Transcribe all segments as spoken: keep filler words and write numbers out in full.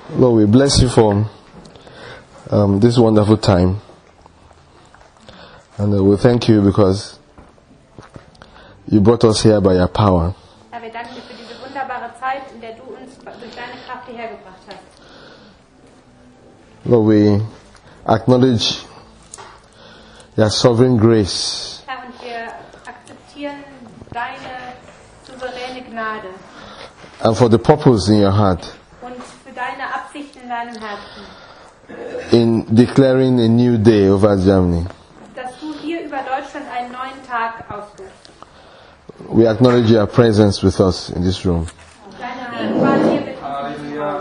Lord, we bless you for um, this wonderful time. And uh, we thank you because you brought us here by your power. Herr, wir danken dir für diese wunderbare Zeit, in der du uns durch deine Kraft hierher gebracht hast. Lord, we acknowledge your sovereign grace. Herr, und wir akzeptieren deine souveräne Gnade And for the purpose in your heart und für deine Absichten in deinem Herzen, in declaring a new day over Germany. dass du hier über Deutschland einen neuen Tag ausrufst. We acknowledge your presence with us in this room. Deine Gegenwart hier mit uns im Raum.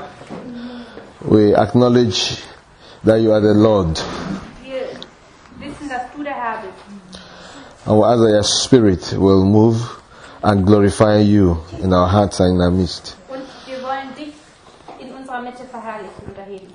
We acknowledge that you are the Lord. Wir wissen, dass du der Herr bist. And we ask that your spirit will move and glorify you in our hearts and in our midst. Und wir wollen dich in unserer Mitte verherrlichen und erheben.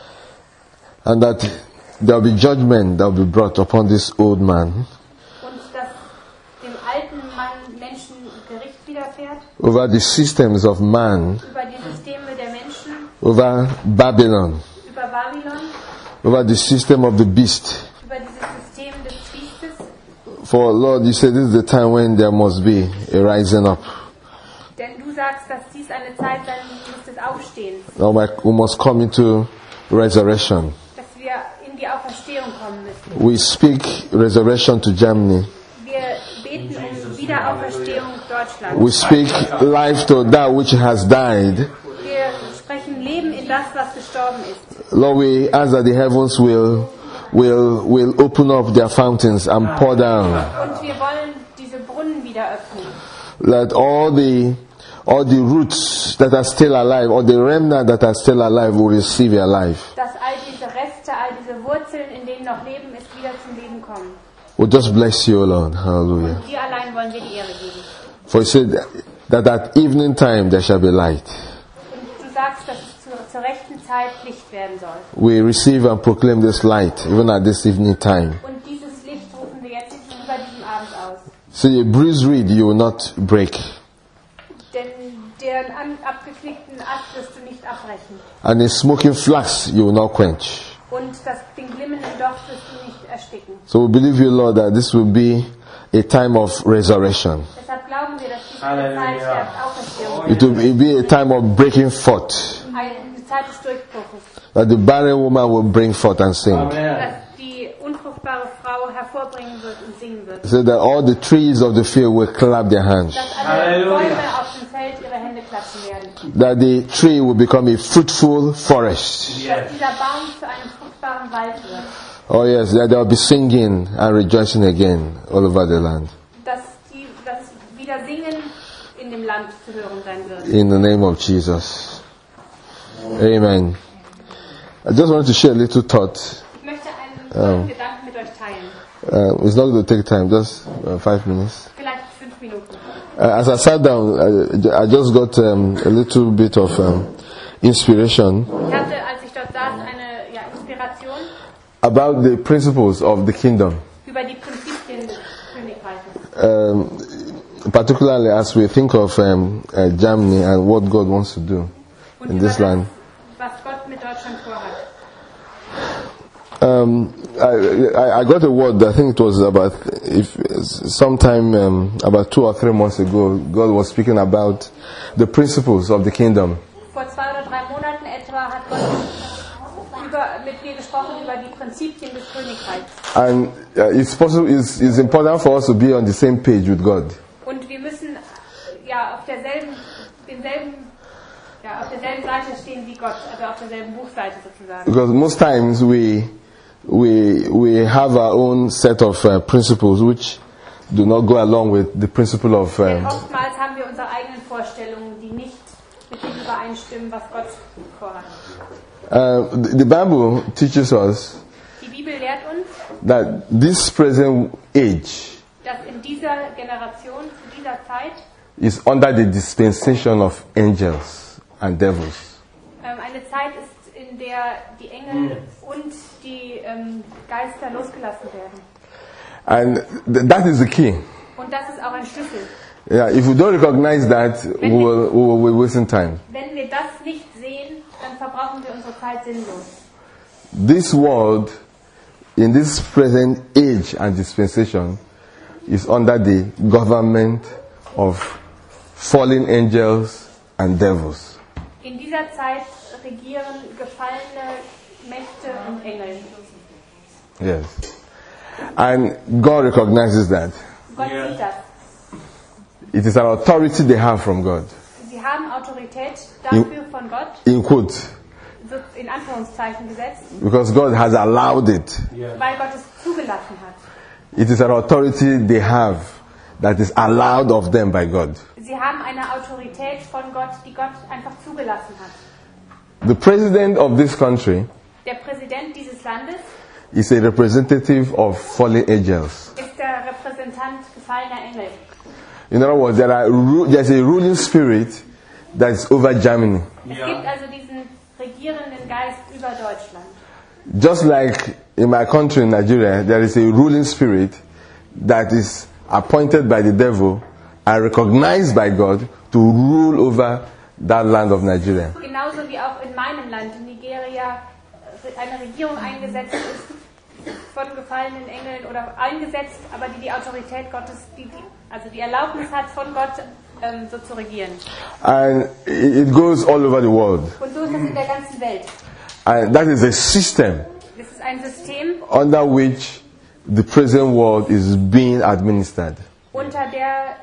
And that there will be judgment that will be brought upon this old man Und dass dem alten Mann Menschen Gericht widerfährt, over the systems of man, über die Systeme der Menschen, over Babylon, über Babylon, over the system of the beast. über dieses System des Biestes. For Lord, you said this is the time when there must be a rising up. Denn du sagst, dass dies eine Zeit sein muss des Aufstehens, Now we must come into resurrection. dass wir in die Auferstehung kommen müssen. We speak resurrection to Germany. Wir beten um Wiederauferstehung Deutschlands. We speak life to that which has died. Wir sprechen Leben in das, was gestorben ist. Lord, we ask that the heavens will will will open up their fountains and pour down. Und wir wollen diese Brunnen wieder öffnen. Let all the all the roots that are still alive, or the remnant that are still alive, will receive their life. Dass all diese Reste, all diese Wurzeln, in denen noch Leben ist, wieder zum Leben kommen. We just bless you, Lord. Hallelujah. Dir allein wollen wir die Ehre geben. For you said that at evening time there shall be light. Und du sagst, dass es zur, zur rechten Zeit Licht werden soll. We receive and proclaim this light even at this evening time. Und dieses Licht rufen wir jetzt über diesem Abend aus. So a bruised reed you will not break, Denn deren an, abgeknickten Ast wirst du nicht abbrechen. and a smoking flax you will not quench. Und das, den glimmenden Docht wirst du nicht ersticken. So we believe you, Lord, that this will be a time of resurrection. Deshalb glauben wir, dass dies eine Zeit der Auferstehung It will be a time of breaking forth. eine Zeit des Durchbruches. That the barren woman will bring forth and sing. Dass die unfruchtbare Frau hervorbringen wird und singen wird. So that all the trees of the field will clap their hands. Dass alle Bäume auf dem Feld ihre Hände klatschen werden. That the tree will become a fruitful forest. Dass dieser Baum zu einem fruchtbaren Wald wird. Oh yes, that there will be singing and rejoicing again all over the land. Dass, die, dass wieder Singen in dem Land zu hören sein wird. In the name of Jesus. Amen. I just wanted to share a little thought. Ich möchte einen kleinen Gedanken mit euch teilen. Uh, it's not going to take time, just uh, five minutes. Vielleicht fünf Minuten. Uh, as I sat down, I, I just got um, a little bit of um, inspiration Ich hatte, als ich dort saß, eine ja, Inspiration about the principles of the kingdom. über die Prinzipien des Königreiches. Um, particularly as we think of um, uh, Germany and what God wants to do Und in über this das, land. was Gott mit Deutschland vorhat. Um, I, I, I got a word, I think it was about if sometime um, about two or three months ago, God was speaking about the principles of the kingdom. Vor zwei oder drei Monaten etwa hat Gott über, mit mir gesprochen über die Prinzipien des Königreichs. And uh, it's possible, it's, it's important for us to be on the same page with God. Und wir müssen ja auf derselben, denselben, ja, auf derselben Seite stehen wie Gott, also auf derselben Buchseite sozusagen. Because most times we we we have our own set of uh, principles which do not go along with the principle of Denn um, oftmals haben wir unsere eigenen Vorstellungen, die nicht mit dem übereinstimmen, was Gott vorhat. uh, the, the Bible teaches us Die Bibel lehrt uns, that this present age dass in dieser Generation, zu dieser Zeit, is under the dispensation of angels and devils. ähm, eine Zeit ist, in der die Engel und die ähm, Geister losgelassen werden. And th- that is the key. Und das ist auch ein Schlüssel. Yeah, if we don't recognize that, we will, we will be wasting time. Wenn wir das nicht sehen, dann verbrauchen wir unsere Zeit sinnlos. This world, in this present age and dispensation, is under the government of fallen angels and devils. In dieser Zeit regieren gefallene Mächte und Engel. Yes. And God recognizes that. Gott Ja. sieht das. It is an authority they have from God. Sie haben Autorität dafür von Gott, In quote. so in Anführungszeichen gesetzt, Because God has allowed it. weil Gott es zugelassen hat. It is an authority they have that is allowed of them by God. Sie haben eine Autorität von Gott, die Gott einfach zugelassen hat. The president of this country Der Präsident dieses Landes is a representative of fallen angels. ist der Repräsentant gefallener Engel. In other words, there are ru- there's a ruling spirit that is over Germany. Es Ja. gibt also diesen regierenden Geist über Deutschland. Just like in my country, in Nigeria, there is a ruling spirit that is appointed by the devil and recognized by God to rule over that land of Nigeria. Genauso wie auch in meinem Land, in Nigeria, eine Regierung eingesetzt ist von gefallenen Engeln oder eingesetzt, aber die die Autorität Gottes, die, die, also die Erlaubnis hat von Gott, ähm, so zu regieren. And it it goes all over the world. Und so ist es in der ganzen Welt. And that is a system Das ist ein System, under which the present world is being administered. unter der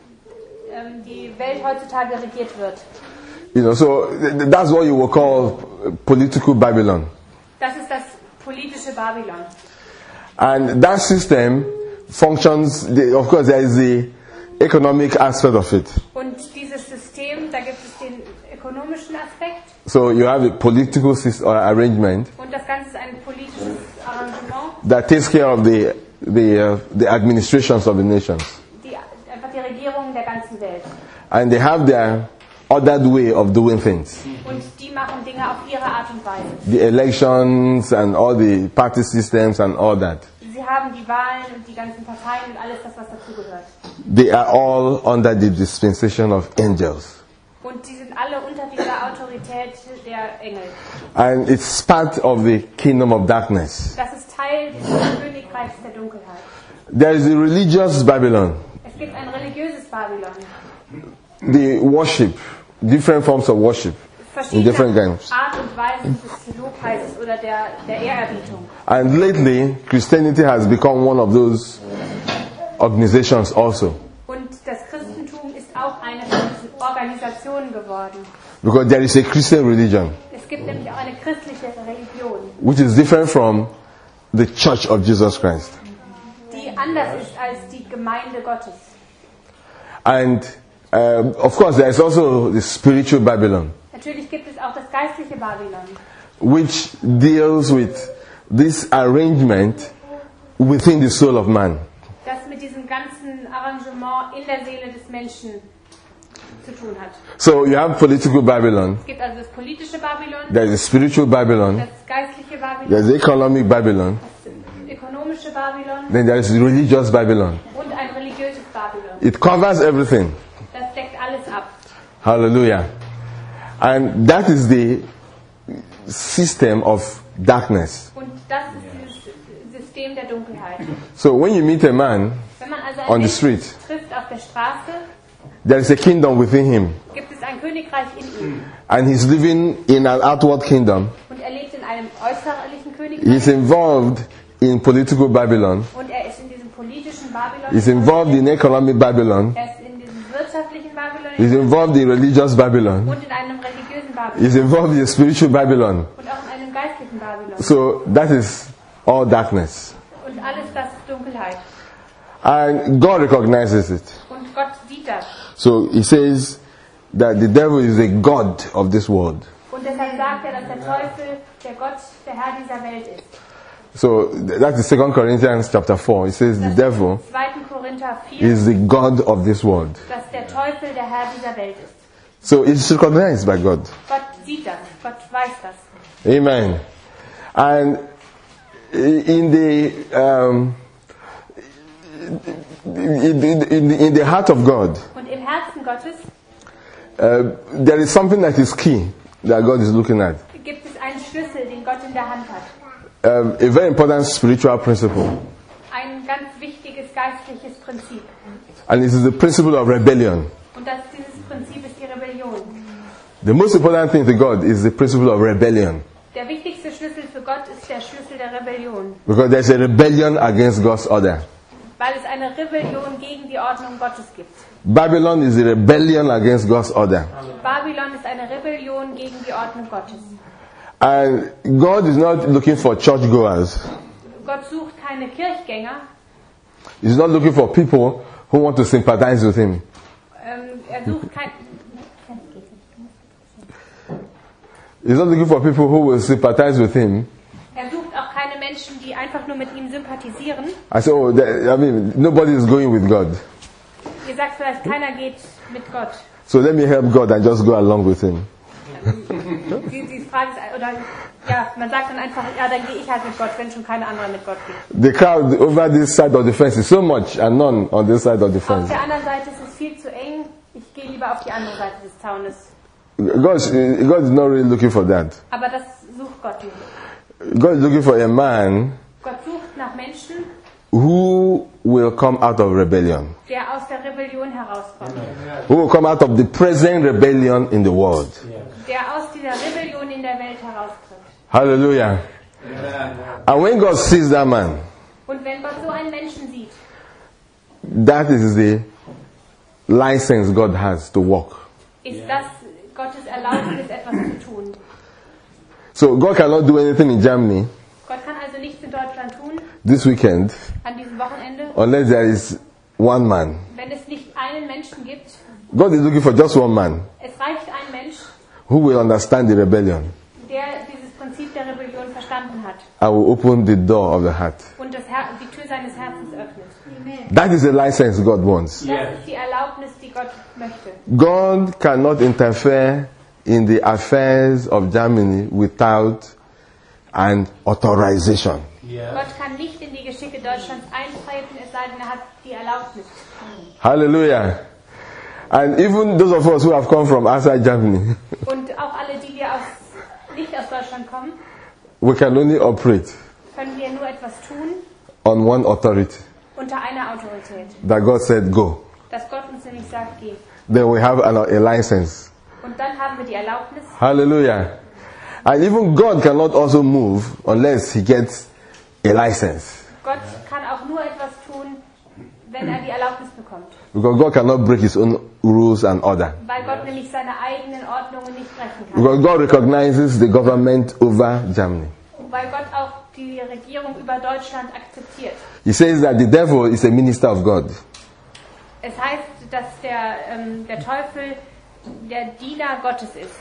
ähm, die Welt heutzutage regiert wird. You know, so th- that's what you will call political Babylon. Das ist das politische Babylon. And that system functions, the- of course, there is the economic aspect of it. Und dieses System, da gibt es den ökonomischen Aspekt So you have a political system or arrangement und das Ganze ist ein politisches Arrangement, that takes care of the the uh, the administrations of the nations, die, einfach die Regierung der ganzen Welt. and they have their ordered way of doing things. Und die machen Dinge auf ihre Art und Weise. The elections and all the party systems and all that. Sie haben die Wahlen und die ganzen Parteien und alles das, was dazugehört. They are all under the dispensation of angels, Und die sind alle unter dieser Autorität der Engel. and it's part of the kingdom of darkness. Das ist Teil des Königreichs der Dunkelheit. There is a religious Babylon, Es gibt ein religiöses Babylon. the worship, different forms of worship in different Verschiedene games. Art und Weisen des Lobpreises oder der, der Ehrerbietung. And lately, Christianity has become one of those organizations also, Und das Christentum ist auch eine von diesen Organisationen geworden. because there is a Christian religion Es gibt nämlich auch eine christliche Religion, which is different from the Church of Jesus Christ. die anders ist als die Gemeinde Gottes. And um, of course, there is also the spiritual Babylon, Natürlich gibt es auch das geistliche Babylon, which deals with this arrangement within the soul of man. das mit diesem ganzen Arrangement in der Seele des Menschen zu tun hat. So you have political Babylon, Es gibt also das politische Babylon, there is a spiritual Babylon, das geistliche Babylon, there is economic Babylon, das ökonomische Babylon then there is religious Babylon. und ein religiöses Babylon. It covers everything. Das deckt alles ab. Hallelujah. And that is the system of darkness. Und das ist dieses System der Dunkelheit. So when you meet a man, Wenn man also On einen the Menschen street. trifft auf der Straße, there is a kingdom within him, gibt es ein Königreich in ihm. and he's living in an outward kingdom. Und er lebt in einem äußerlichen He's Königreich. involved in political Babylon. Und er ist in diesem politischen Babylon. He's involved in economic Babylon. Er ist in diesem wirtschaftlichen Babylon. He's involved in religious Babylon. Und in einem religiösen Babylon. He's involved in spiritual Babylon. Und auch in einem geistlichen Babylon. So that is all darkness. Und alles das ist Dunkelheit. And God recognizes it. Und Gott sieht das. So he says that the devil is the God of this world. Und deshalb sagt er, dass der Teufel der Gott, der Herr dieser Welt ist. So that's the Second Corinthians chapter four. It says the devil zweiter Korinther vier, is the God of this world. dass der Teufel der Herr dieser Welt ist. So it's recognized by God. Gott sieht das. Gott weiß das. Amen. And in the um, in, in, in, in the heart of God, Und im Herzen Gottes uh, there is something that is key that God is looking at. gibt Schlüssel, den Gott in der Hand hat. Um, a very important spiritual principle. Ein ganz wichtiges geistliches Prinzip. And this is the principle of rebellion. Und das, dieses Prinzip ist die Rebellion. The most important thing to God is the principle of rebellion. Der wichtigste Schlüssel für Gott ist der Schlüssel der Rebellion. Because there's a rebellion against God's order. Weil es eine Rebellion gegen die Ordnung Gottes gibt. Babylon is a rebellion against God's order. Babylon ist eine Rebellion gegen die Ordnung Gottes. And God is not looking for churchgoers. Gott sucht keine Kirchgänger. He's not looking for people who want to sympathize with him. Ähm, er sucht kein, He's not looking for people who will sympathize with him. er sucht auch keine Menschen, die einfach nur mit ihm sympathisieren. I say, oh, there- I mean, nobody is going with God. Ihr sagt vielleicht, keiner geht mit Gott. So let me help God and just go along with him. Sie, sie fragen es, oder ja, man sagt dann einfach, ja, dann gehe ich halt mit Gott, wenn schon keine andere mit Gott geht. The crowd over this side of the fence is so much and none on this side of the Auf fence. der anderen Seite ist es viel zu eng. Ich gehe lieber auf die andere Seite des Zaunes. God, God is not really looking for that. Aber das sucht Gott nicht. God is looking for a man Gott sucht nach Menschen, who will come out of rebellion. der aus der Rebellion herauskommt. Who will come out of the present rebellion in the world. Der aus dieser Rebellion in der Welt heraustritt. Hallelujah. And when God sees that man, Und wenn Gott so einen Menschen sieht, that is the license God has to walk. ist das Gottes Erlaubnis, etwas zu tun. So God cannot do anything in Germany Gott kann also nichts in Deutschland tun, this weekend an diesem Wochenende, unless there is one man. wenn es nicht einen Menschen gibt. God is looking for just one man Es reicht ein Mensch, who will understand the rebellion der dieses Prinzip der Rebellion verstanden hat and will open the door of the heart. und das Her die Tür seines Herzens öffnet. That is the license God wants. Das ist die Erlaubnis, die Gott möchte. God cannot interfere in the affairs of Germany without an authorization. Gott kann nicht in die Geschicke Deutschlands eintreten, es sei denn, er hat die Erlaubnis. Hallelujah. And even those of us who have come from outside Germany, Und auch alle, die wir aus, nicht aus Deutschland kommen, we can only operate können wir nur etwas tun on one authority, unter einer Autorität. that God said go. Dass Gott uns nämlich sagt, geh. Then we have an, a license. Und dann haben wir die Erlaubnis. Hallelujah. And even God cannot also move unless he gets a license. Gott kann auch nur etwas tun, wenn er die Erlaubnis bekommt. Because God cannot break his own rules and order. Weil Gott nämlich seine eigenen Ordnungen nicht brechen kann. Because God recognizes the government over Germany. Weil Gott auch die Regierung über Deutschland akzeptiert. He says that the devil is a minister of God. Es heißt, dass der, ähm, der Teufel der Diener Gottes ist.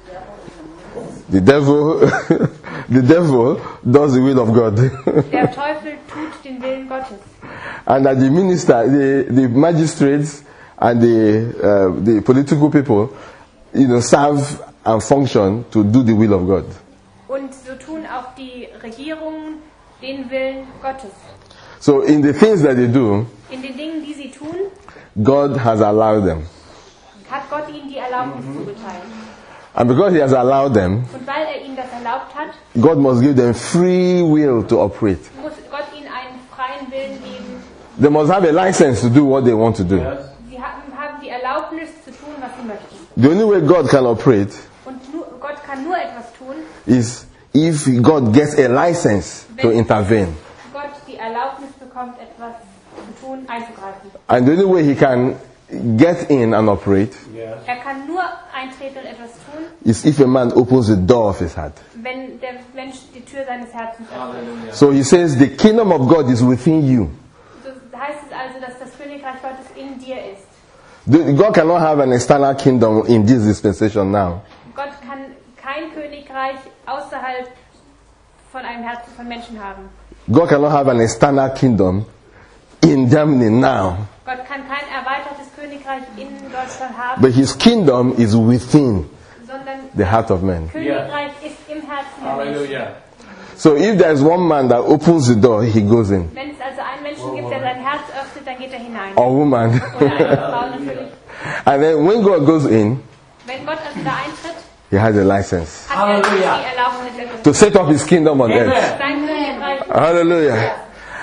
The devil, the devil does the will of God. Der Teufel tut den Willen Gottes. And that the minister, the, the magistrates and the, uh, the political people, you know, serve and function to do the will of God. Und so tun auch die Regierungen den Willen Gottes. So in the things that they do, In den Dingen, die sie tun, God has allowed them. hat Gott ihnen die Erlaubnis zugeteilt. And because he has allowed them, Und weil er ihnen das erlaubt hat, God must give them free will to operate. muss Gott ihnen einen freien Willen geben. They must have a license to do what they want to do. Sie haben, haben die Erlaubnis zu tun, was sie möchten. The only way God can operate Und nur, Gott kann nur etwas tun, is if God gets a license to intervene. Gott die Erlaubnis bekommt, etwas zu tun, einzugreifen. And the only way he can get in and operate Er kann nur eintreten und etwas tun, is if a man opens the door of his heart. wenn der Mensch die Tür seines Herzens öffnet. So he says the kingdom of God is within you. So heißt es also, dass das Königreich Gottes in dir ist. The- God cannot have an external kingdom in this dispensation now. Gott kann kein Königreich außerhalb von einem Herzen von Menschen haben. God cannot have an external kingdom in Germany now. Gott kann kein erweitertes Königreich in Deutschland haben, But his kingdom is within sondern the heart of man. Königreich ist im Herzen der Menschen. Hallelujah. So if there is one man that opens the door, he goes in. Wenn es also einen Menschen gibt, der sein Herz öffnet, dann geht er hinein. Or woman. Oder eine Frau natürlich. And then when God goes in, Wenn Gott also da eintritt, he had a license hat er die Halleluja. Erlaubnis ergriffen. to set up his kingdom on earth. Sein Königreich. Hallelujah.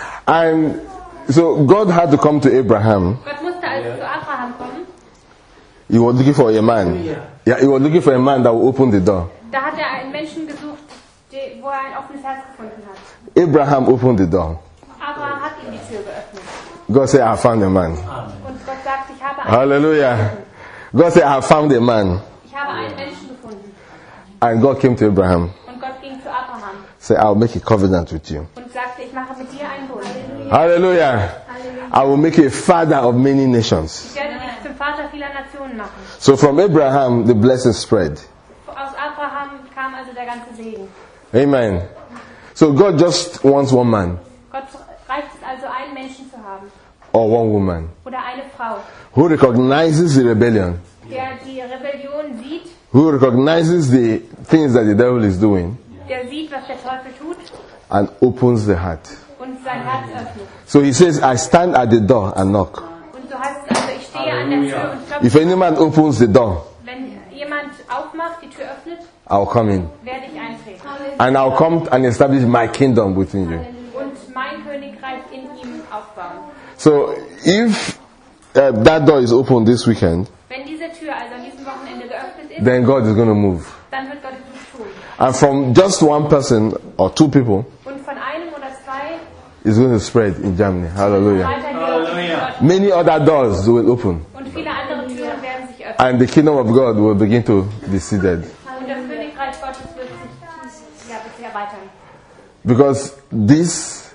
And so God had to come to Abraham. Gott musste also zu Abraham kommen. He was looking for a man. Yeah, he was looking for a man that would open the door. Da hat er einen Menschen gesucht, die, wo er ein offenes Herz gefunden hat. Abraham opened the door. Abraham hat ihm die Tür geöffnet. God said, I found a man. Und Gott sagt, ich habe einen, Hallelujah. God said, I found a man. ich habe einen Menschen gefunden. And God came to Abraham. Und Gott ging zu Abraham Said, I'll make a covenant with you. und sagte, ich mache mit dir einen Bund. Hallelujah. I will make you a father of many nations. Ich werde dich zum Vater vieler Nationen machen. So from Abraham, the blessing spread. Aus Abraham kam also der ganze Segen. Amen. So God just wants one man Gott reicht es also, einen Menschen zu haben. or one woman Oder eine Frau, who recognizes the rebellion, der die Rebellion sieht, who recognizes the things that the devil is doing, der sieht, was der Teufel tut and opens the heart. und sein Herz öffnet. So he says, I stand at the door and knock. Und so heißt es also, ich stehe an der Tür und klopfe. If any man opens the door, Wenn jemand aufmacht, die Tür öffnet, I'll come in. werde ich eintreten. And I'll come and establish my kingdom within you. Und mein Königreich in ihm aufbauen. So if uh, that door is open this weekend, Wenn diese Tür also an diesem Wochenende geöffnet ist, then God is going to move. dann wird Gott es tun. And from just one person or two people, Und von einem oder zwei it's going to spread in Germany. Hallelujah. weitergehen. Many other doors will open. Und viele andere Türen werden sich öffnen. And the kingdom of God will begin to be seated. Und das Königreich Gottes wird sich ja, wird sich erweitern. Because this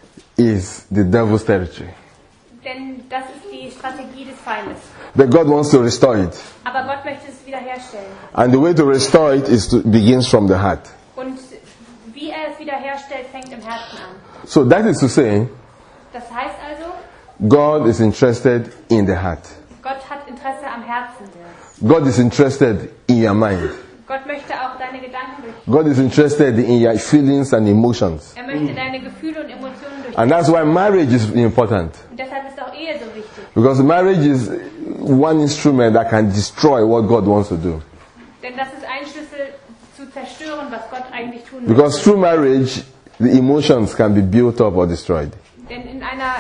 is the devil's territory. Denn das ist die Strategie des Feindes. But God wants to restore it. Aber Gott möchte es wiederherstellen. And the way to restore it is to, begins from the heart. Und wie er es wiederherstellt, fängt im Herzen an. So that is to say, Das heißt also, God is interested in the heart. Gott hat Interesse am Herzen. God is interested in your mind. Gott möchte auch deine Gedanken durch. God is interested in your feelings and emotions. Er möchte deine Gefühle und Emotionen durch. And that's why marriage is important. Und deshalb ist auch Ehe so wichtig. Because marriage is one instrument that can destroy what God wants to do. Denn das ist ein Schlüssel zu zerstören, was Gott eigentlich tun will. Because through marriage, the emotions can be built up or destroyed. Denn in einer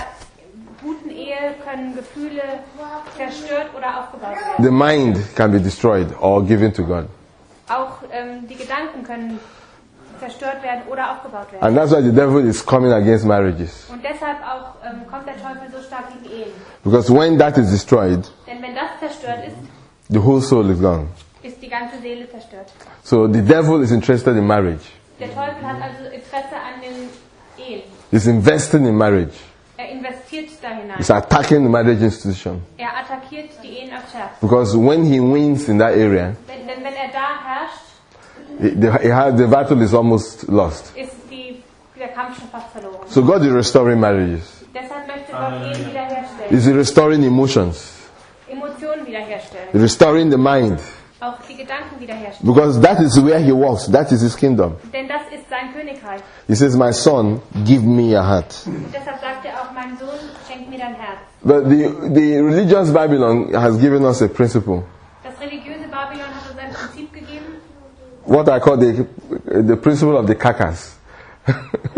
guten Ehe können Gefühle zerstört oder aufgebaut werden. The mind can be destroyed or given to God. Auch ähm, die Gedanken können zerstört werden oder aufgebaut werden. And that's why the devil is coming against marriages. Und deshalb auch ähm, kommt der Teufel so stark gegen Ehen. Because when that is destroyed, Denn wenn das zerstört ist, the whole soul is gone. ist die ganze Seele zerstört. So the devil is interested in marriage. Der Teufel hat also Interesse an den Ehen. He's investing in marriage. Er investiert da hinein. He's attacking the marriage institution. Er attackiert die Ehen aufs Herz. Because when he wins in that area, Denn, denn wenn er da herrscht, he- the, he has, the battle is almost lost. ist die, der Kampf schon fast verloren. So God is restoring marriages. Deshalb möchte Gott Ehen wiederherstellen. He's restoring emotions. Emotionen wiederherstellen. Restoring the mind. Auch die Gedanken wiederherstellen. Because that is where he works. That is his kingdom. Denn das ist sein Königreich. He says, my son, give me your heart. Und deshalb sagt er auch, mein Sohn, schenk mir dein Herz. But the, the religious Babylon has given us a principle. Das religiöse Babylon hat uns ein Prinzip gegeben, What I call the, the principle of the carcass. was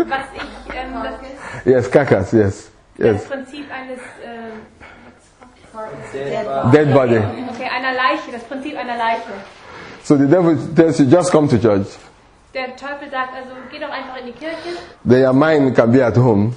ich, ähm, das, Yes, carcass, yes. das Yes. Prinzip eines, ähm, Dead body. okay, einer Leiche, das Prinzip einer Leiche. So the devil tells you, just come to church. Der Teufel sagt also, geh doch einfach in die Kirche. Then your mind can be at home.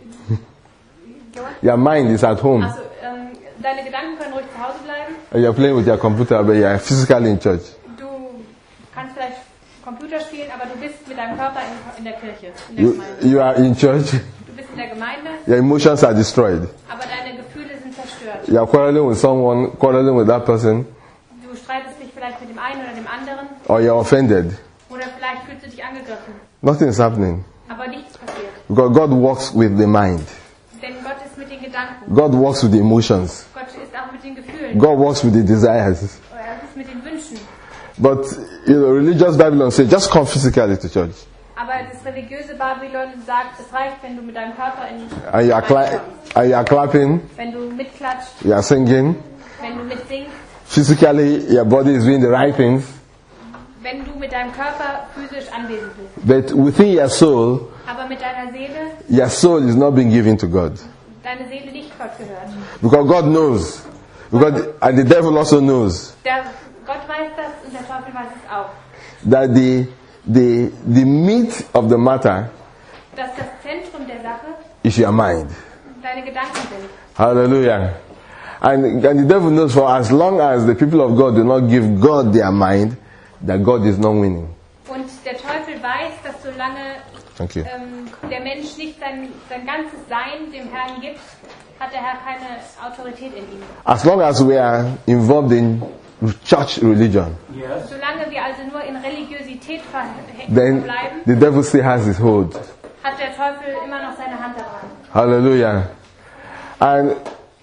Your mind is at home. Also, ähm, deine Gedanken können ruhig zu Hause bleiben. And you're playing with your computer, but you're physically in church. Du kannst vielleicht Computer spielen, aber du bist mit deinem Körper in, in der Kirche, in der You, Gemeinde. you are in church. Du bist in der Gemeinde, Your emotions are destroyed. aber deine Gefühle sind zerstört. You're quarreling with someone, quarreling with that person, Du streitest dich vielleicht mit dem einen oder dem anderen or you're offended. oder vielleicht fühlst du dich angegriffen, Nothing is happening. aber nichts passiert. Because God works with the mind. Denn Gott ist mit den Gedanken, God works with the emotions. Gott ist auch mit den Gefühlen, God works with the desires. er ist mit den Wünschen. But you know, religious Babylon says just come physically to church. Aber das religiöse Babylon sagt, es reicht, wenn du mit deinem Körper in And you are, cla- and you are clapping, wenn du mitklatscht, you are singing. wenn du mitsingst, Physically, your body is doing the right things. wenn du mit deinem Körper physisch anwesend bist. But within your soul, Aber mit deiner Seele, your soul is not being given to God. deine Seele nicht Gott gehört. Because God knows. Because, and the devil also knows Der Gott weiß das und der Teufel weiß es auch. that the, the, the meat of the matter Dass das Zentrum der Sache is your mind. deine Gedanken sind. Hallelujah. And, and the devil knows for as long as the people of God do not give God their mind, that God is not winning. Und der Teufel weiß, dass solange Thank you. ähm, der Mensch nicht sein, sein ganzes Sein dem Herrn gibt, hat der Herr keine Autorität in ihm. As long as we are involved in church religion, Solange wir also nur in Religiosität verhängt then bleiben, the devil still has his hold. hat der Teufel immer noch seine Hand daran. Hallelujah. And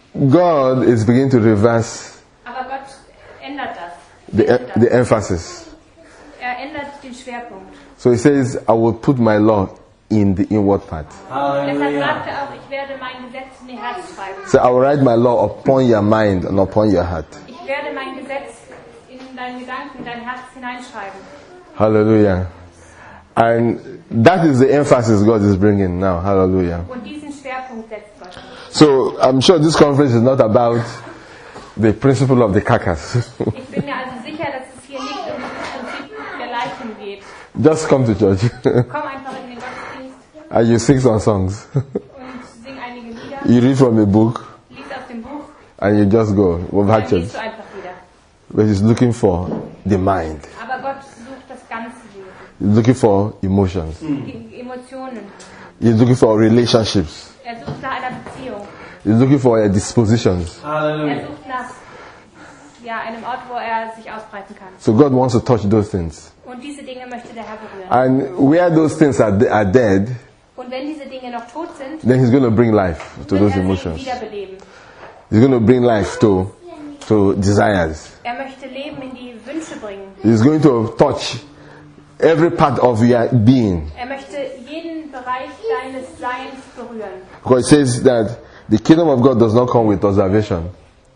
God is beginning to reverse Aber Gott ändert das. the, Er ändert, the emphasis. er ändert den Schwerpunkt. So he says, I will put my law in the inward part. Deshalb sagt er auch, ich werde mein Gesetz in ihr Herz schreiben. So I will write my law upon your mind and upon your heart. Ich werde mein Gesetz in deinen Gedanken, in dein Herz hineinschreiben. Hallelujah. And that is the emphasis God is bringing now. Hallelujah. Und diesen Schwerpunkt setzt Gott. So I'm sure this conference is not about the principle of the carcass. Ich bin mir also sicher, dass es hier nicht um das Prinzip der Leichen geht. Just come to church Komm einfach in den Gottesdienst and you sing some songs. und sing einige Lieder, You read from a book lies aus dem Buch, and you just go. We've had dann church. liest du einfach wieder. But he's looking for the mind. Aber Gott sucht das ganze Leben, He's looking for emotions. die Emotionen. He's looking for relationships. Er sucht nach einer Beziehung. He's looking for uh, dispositions. Er sucht nach ja, einem Ort, wo er sich ausbreiten kann. So God wants to touch those things. Und diese Dinge möchte der Herr berühren. And where those things are, are dead, Und wenn diese Dinge noch tot sind, then he's going to bring life to wird those er sie emotions. wiederbeleben. He's going to bring life to, to desires. Er möchte Leben in die Wünsche bringen. He's going to touch every part of your being. Er möchte jeden Bereich deines Seins berühren. Because it says that the kingdom of God does not come with observation.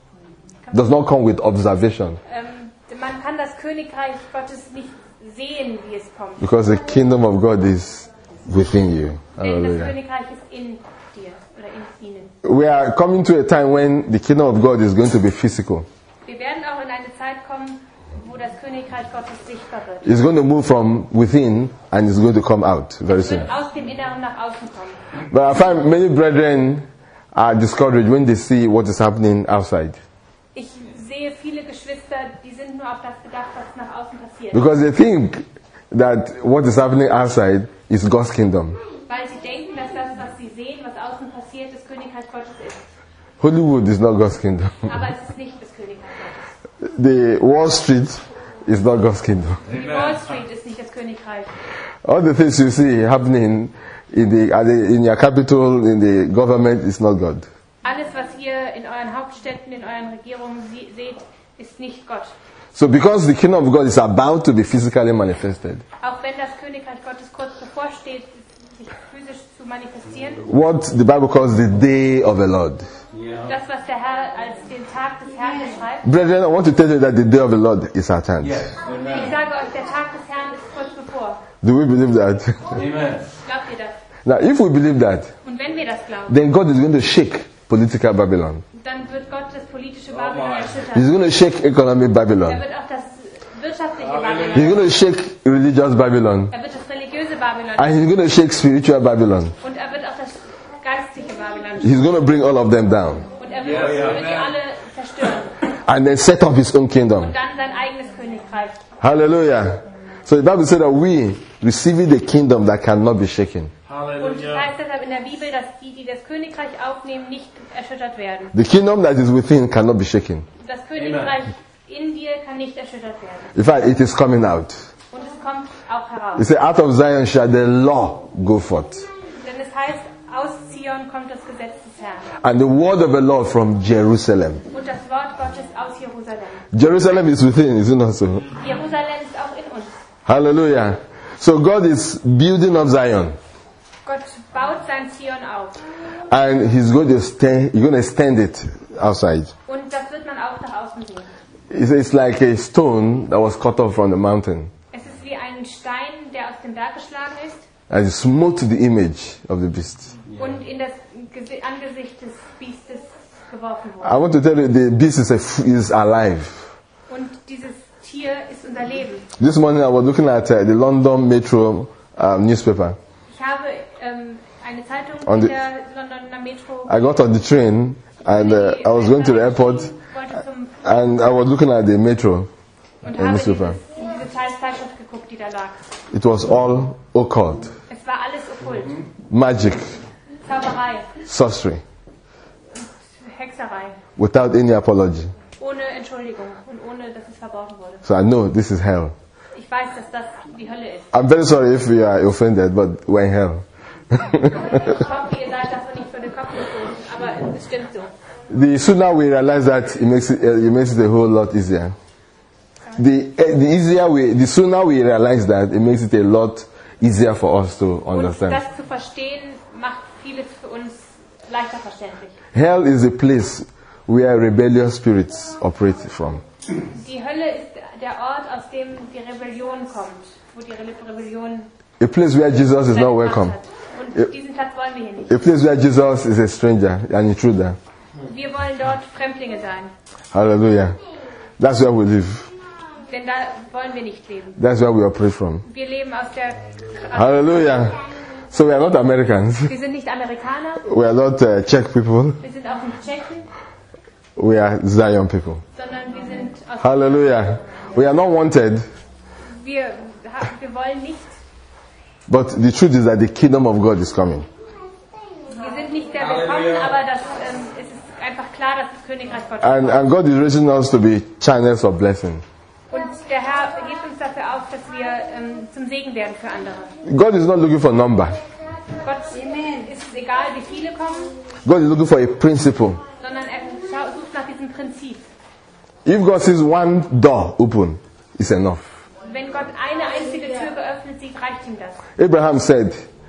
Does not come with observation. Ähm, man kann das Königreich Gottes nicht sehen, wie es kommt. Because the kingdom of God is within you. Denn das Hallelujah. Königreich ist in dir oder in ihnen. We are coming to a time when the kingdom of God is going to be physical. Wir werden auch in eine Zeit kommen, wo das Königreich Gottes sichtbar wird. It's going to move from within and it's going to come out very Es soon. wird aus dem Inneren nach außen kommen. But I find many brethren are discouraged when they see what is happening outside. Ich sehe viele Geschwister, die sind nur auf das bedacht, was nach außen passiert. Because they think that what is happening outside is God's kingdom. Weil sie denken, dass das, was sie sehen, was außen passiert, das Königreich Gottes ist. Hollywood is not God's kingdom. Aber es ist nicht das Königreich Gottes. The Wall Street is not God's kingdom. Die Wall Street ist nicht das Königreich. All the things you see happening in the, at the in your capital, in the government, is not God. Alles, was ihr in euren Hauptstädten, in euren Regierungen sie- seht, ist nicht Gott. So because the kingdom of God is about to be physically manifested, Auch wenn das Königreich Gottes kurz bevorsteht, sich physisch zu manifestieren, what the Bible calls the day of the Lord. das, was der Herr als den Tag des Herrn beschreibt, Brethren, I want to tell you that the day of the Lord is at hand. ich sage euch, der Tag des Herrn ist kurz bevor. Do we believe that? Amen. Glaubt ihr das? Now, if we believe that, Und wenn wir das glauben, then God is going to shake political Babylon. dann wird Gott das politische Babylon He's erschüttern. going to shake economic Er Babylon. wird auch das wirtschaftliche He's Babylon, going to shake religious Babylon. er wird das religiöse Babylon And he's going to shake spiritual Babylon. und er wird auch das geistige Babylon He's going to bring all of them down. und er wird, er wird die alle zerstören And then set up his own kingdom. und dann sein eigenes Königreich. Hallelujah. So the Bible said that we receiving the kingdom that cannot be shaken. Und es heißt deshalb in der Bibel, dass die, die das Königreich aufnehmen, nicht erschüttert werden. The kingdom that is within cannot be shaken. Das Königreich in dir kann nicht erschüttert werden. In fact, it is coming out. Und es kommt auch heraus. It says, out of Zion shall the law go forth. Denn es heißt, aus Zion kommt das Gesetz des Herrn. And the word of the Lord from Jerusalem. Und das Wort Gottes aus Jerusalem. Jerusalem is within, is it not so? Jerusalem ist auch in uns. Hallelujah. So God is building up Zion. Gott baut sein Zion auf. And he's going to stand, he's going to extend it outside. Und das wird man auch nach außen sehen. It's, it's like a stone that was cut off from the mountain. Es den Berg geschlagen ist and he smote the image of the beast. und in das Gesi- Angesicht des Biestes geworfen I wurde. want to tell you, the beast is, a, is alive. Und dieses Tier ist unser Leben. This morning I was looking at uh, the London Metro um, newspaper. Ich habe ähm, eine Zeitung On in the- der Londoner Metro. I got on the train and uh, I was going to the airport wollte zum, and I was looking at the metro und uh, habe dieses, newspaper. diese Zeit- Zeitschrift geguckt, die da lag. It was all occult, Es war alles okkult. magic, Zauberei, sorcery, Hexerei, without any apology. ohne Entschuldigung und ohne, dass es verborgen wurde. So I know this is hell. Ich weiß, dass das die Hölle ist. I'm very sorry if you are offended, but we're in hell. Ich hoffe, ihr seid davon nicht für den Kopf gestoßen, aber es stimmt so. The sooner we realize that, it makes it, uh, it makes it a whole lot easier. The uh, the easier we, the sooner we realize that, it makes it a lot easier for us to Und understand. das zu verstehen, macht vieles für uns leichter verständlich. Hell is a place where rebellious spirits operate from. Die Hölle ist der Ort, aus dem die Rebellion kommt, wo die Re Rebellion A place where Jesus is not welcome. hat. Und diesen Platz wollen wir hier nicht. A place where Jesus is a stranger, an intruder. Wir wollen dort Fremdlinge sein, Hallelujah. That's where we live. denn da wollen wir nicht leben. That's where we operate from. Wir leben aus der... Hallelujah. So we are not Americans. Wir sind nicht Amerikaner, We are not uh, Czech people. wir sind auch nicht Tschechen, We are Zion people. sondern wir sind aus... Hallelujah. We are not wanted, Wir, ha- wir wollen nicht... but the truth is that the kingdom of God is coming. Wir sind nicht sehr willkommen, aber das, ähm, es ist einfach klar, dass das Königreich Gottes And, and God is raising us to be channels of blessing. Und der Herr gibt uns dafür auf, dass wir ähm, zum Segen werden für andere. God is not looking for number. Gott ist egal, wie viele kommen, God is looking for a principle. sondern er schau- sucht nach diesem Prinzip. If God sees one door open, it's enough. Wenn Gott eine einzige Tür geöffnet sieht, reicht ihm das. Abraham said,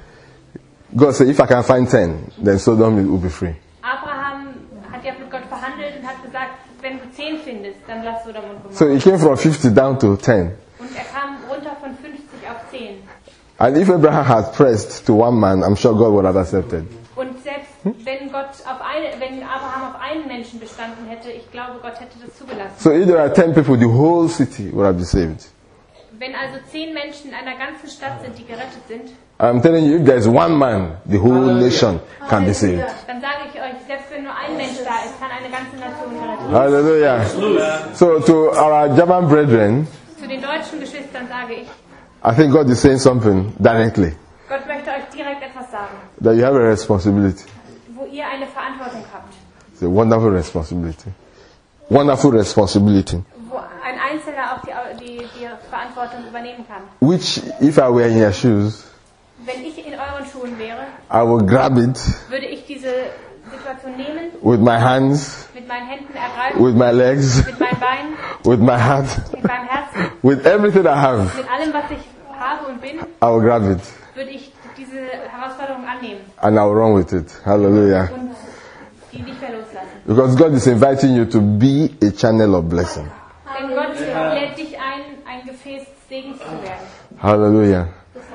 God said, if I can find ten, then Sodom will be free. Abraham hat ja mit Gott verhandelt und hat gesagt, wenn du zehn findest, dann lass Sodom und Gomorra. So he came from fifty down to ten. Und er kam runter von fünfzig auf zehn. And if Abraham had pressed to one man, I'm sure God would have accepted. Und selbst wenn Gott auf eine, wenn Abraham auf einen Menschen bestanden hätte, ich glaube, Gott hätte das zugelassen. So if there are ten people, the whole city would have been saved. Wenn also zehn Menschen in einer ganzen Stadt sind, die gerettet sind, I'm telling you, if there's one man, the whole nation can be saved. dann sage ich euch, selbst wenn nur ein Mensch da ist, kann eine ganze Nation gerettet werden. Hallelujah. So to our German brethren, Zu den deutschen Geschwistern sage ich, I think God is saying something directly, Gott möchte euch direkt etwas sagen, that you have a responsibility. wo ihr eine Verantwortung habt, It's a wonderful responsibility. Wonderful responsibility. wo ein Einzelner auch die, die, die Verantwortung übernehmen kann. Which, if I were in your shoes, Wenn ich in euren Schuhen wäre, I would grab it würde ich diese Situation nehmen, with my hands, mit meinen Händen ergreifen, with my legs, mit meinen Beinen, with my heart, mit meinem Herzen, with everything I have. mit allem, was ich habe und bin, I will grab it würde ich diese Herausforderung annehmen and I will run with it. Hallelujah. und die nicht mehr loslassen. Because God is inviting you to be a channel of blessing. Denn Gott lädt dich ein, ein Gefäß des Segens zu werden. Hallelujah.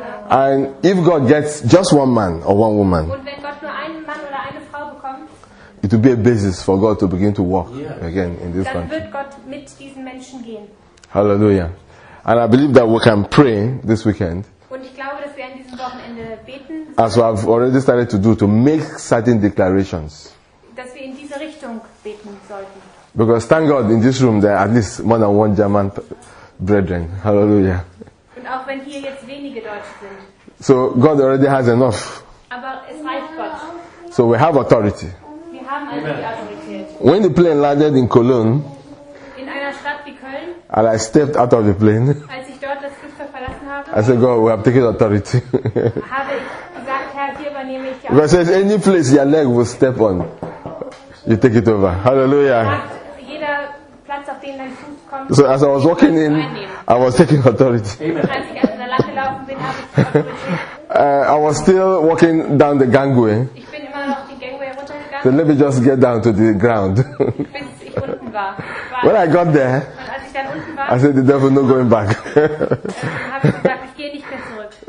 And if God gets just one man or one woman, Und wenn Gott nur einen Mann oder eine Frau bekommt, it will be a basis for God to begin to work again in this dann country. wird Gott mit diesen Menschen gehen. Hallelujah. And I believe that we can pray this weekend, Und ich glaube, dass wir an diesem Wochenende beten, as we have already started to do, to make certain declarations. dass wir in diese Richtung beten sollten. Because thank God in this room there are at least more than one German brethren. Hallelujah. Und auch wenn hier jetzt wenige Deutsche sind. So God already has enough. Aber es reicht Gott. So we have authority. Wir haben also die Autorität. When the plane landed in Cologne, In einer Stadt wie Köln, and I stepped out of the plane, als ich dort das Flugzeug verlassen habe, I said, God, we have taken authority. habe ich gesagt, Herr, hier übernehme ich die Because there's any place your leg will step on, you take it over. Hallelujah. Autorität. Jeder Platz, auf den dein Fuß kommt, So as I was walking den in, kannst du einnehmen. I was taking authority. Und als ich also da lang gelaufen bin, habe ich die Autorität. Uh, I was still walking down the gangway. Ich bin immer noch die Gangway So runtergegangen, let me just get down to the ground. bis ich unten war. When war I got there, und als ich dann unten I war, said, the devil no going back. habe ich gesagt, ich gehe nicht mehr zurück.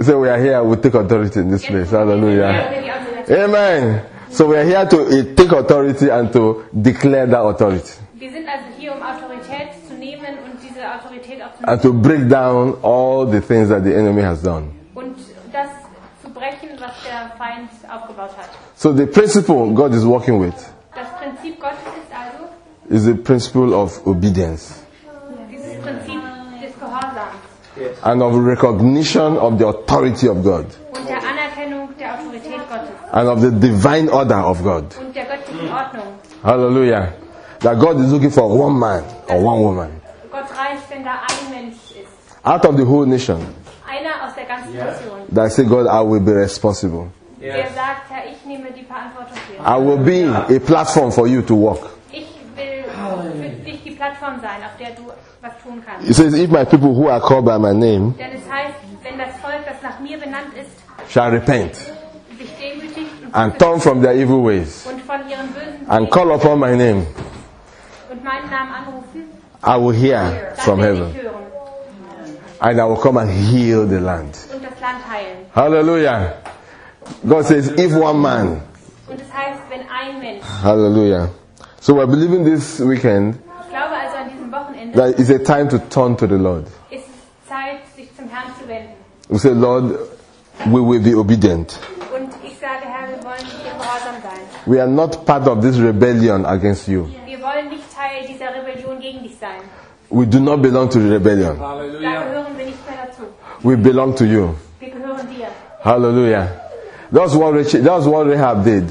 So we are here, we take authority in this place. Hallelujah. Amen. So we are here to uh, take authority and to declare that authority. Wir sind also hier, um Autorität zu nehmen und diese Autorität auch zu And to break down all the things that the enemy has done. und das zu brechen, was der Feind aufgebaut hat. So the principle God is working with Das Prinzip Gottes ist also is the principle of obedience dieses Prinzip des Gehorsams and of recognition of the authority of God und der Anerkennung der Autorität Gottes and of the divine order of God. und der göttlichen Ordnung. Hallelujah. That God is looking for one man or one woman Gott reicht, wenn da ein Mensch ist. out of the whole nation Einer aus der ganzen Nation. that say, God, I will be responsible. Der sagt, Herr, ich nehme die Verantwortung für I will be a platform for you to walk. Ich will für dich die Plattform sein, auf der du was tun kannst. He says, if my people who are called by my name Denn es heißt, wenn das Volk, das nach mir benannt ist, shall repent sich demütigt und, and turn from their evil ways und von ihren bösen and Wegen call upon my name, und meinen Namen anrufen, I will hear dann from werde heaven ich hören and I will come and heal the land. und das Land heilen. Hallelujah. God says, if one man, Und es heißt, wenn ein Mensch. hallelujah. So we're believing this weekend Ich glaube also an diesem Wochenende that it's a time to turn to the Lord. ist es Zeit, sich zum Herrn zu wenden. We say, Lord, we will be obedient. Und ich sage, Herr, wir wollen dir gehorsam sein. We are not part of this rebellion against you. Wir wollen nicht Teil dieser Rebellion gegen dich sein. We do not belong to the rebellion. Da gehören wir nicht mehr dazu. We belong to you. Wir gehören dir. Hallelujah. That's what Rachel, that's what Rahab did.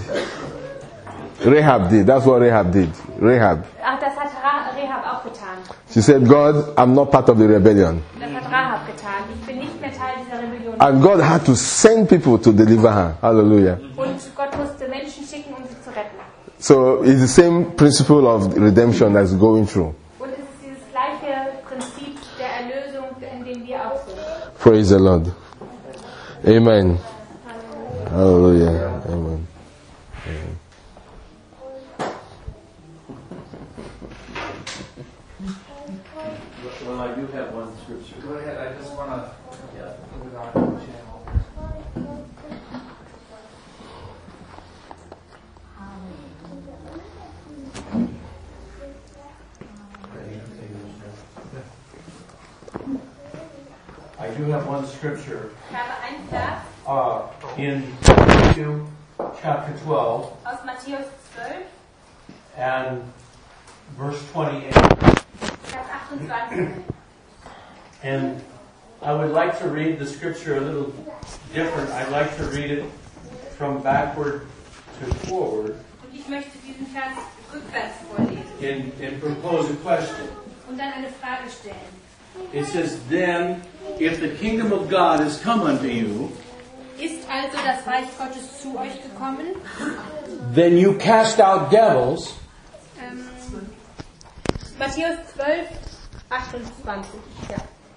Rahab did. That's what Rahab did. Rahab. Ach, das hat Ra- Rehab auch getan. She said, God, I'm not part of the rebellion. Das hat Rahab getan. Ich bin nicht mehr Teil dieser Rebellion. And God had to send people to deliver her. Hallelujah. Und Gott musste Menschen schicken, um sie zu retten. So it's the same principle of redemption that's going through. Und es ist dieses gleiche Prinzip der Erlösung, in dem wir auch sind. Praise the Lord. Amen. Hallelujah. Amen. Amen. Well, I do have one scripture. Go ahead, I just want to yeah, put it on the channel. I do have one scripture Ich habe einen Vers uh, in Matthew chapter twelve aus Matthäus zwölf, and verse twenty-eight. Vers achtundzwanzig. And I would like to read the scripture a little different. I'd like to read it from backward to forward Und ich möchte diesen Vers rückwärts vorlesen and, and propose a question. und dann eine Frage stellen. It says, then, if the kingdom of God is come unto you, Ist also das Reich Gottes zu euch gekommen? then you cast out devils Ähm, Matthäus zwölf, achtundzwanzig. Ja.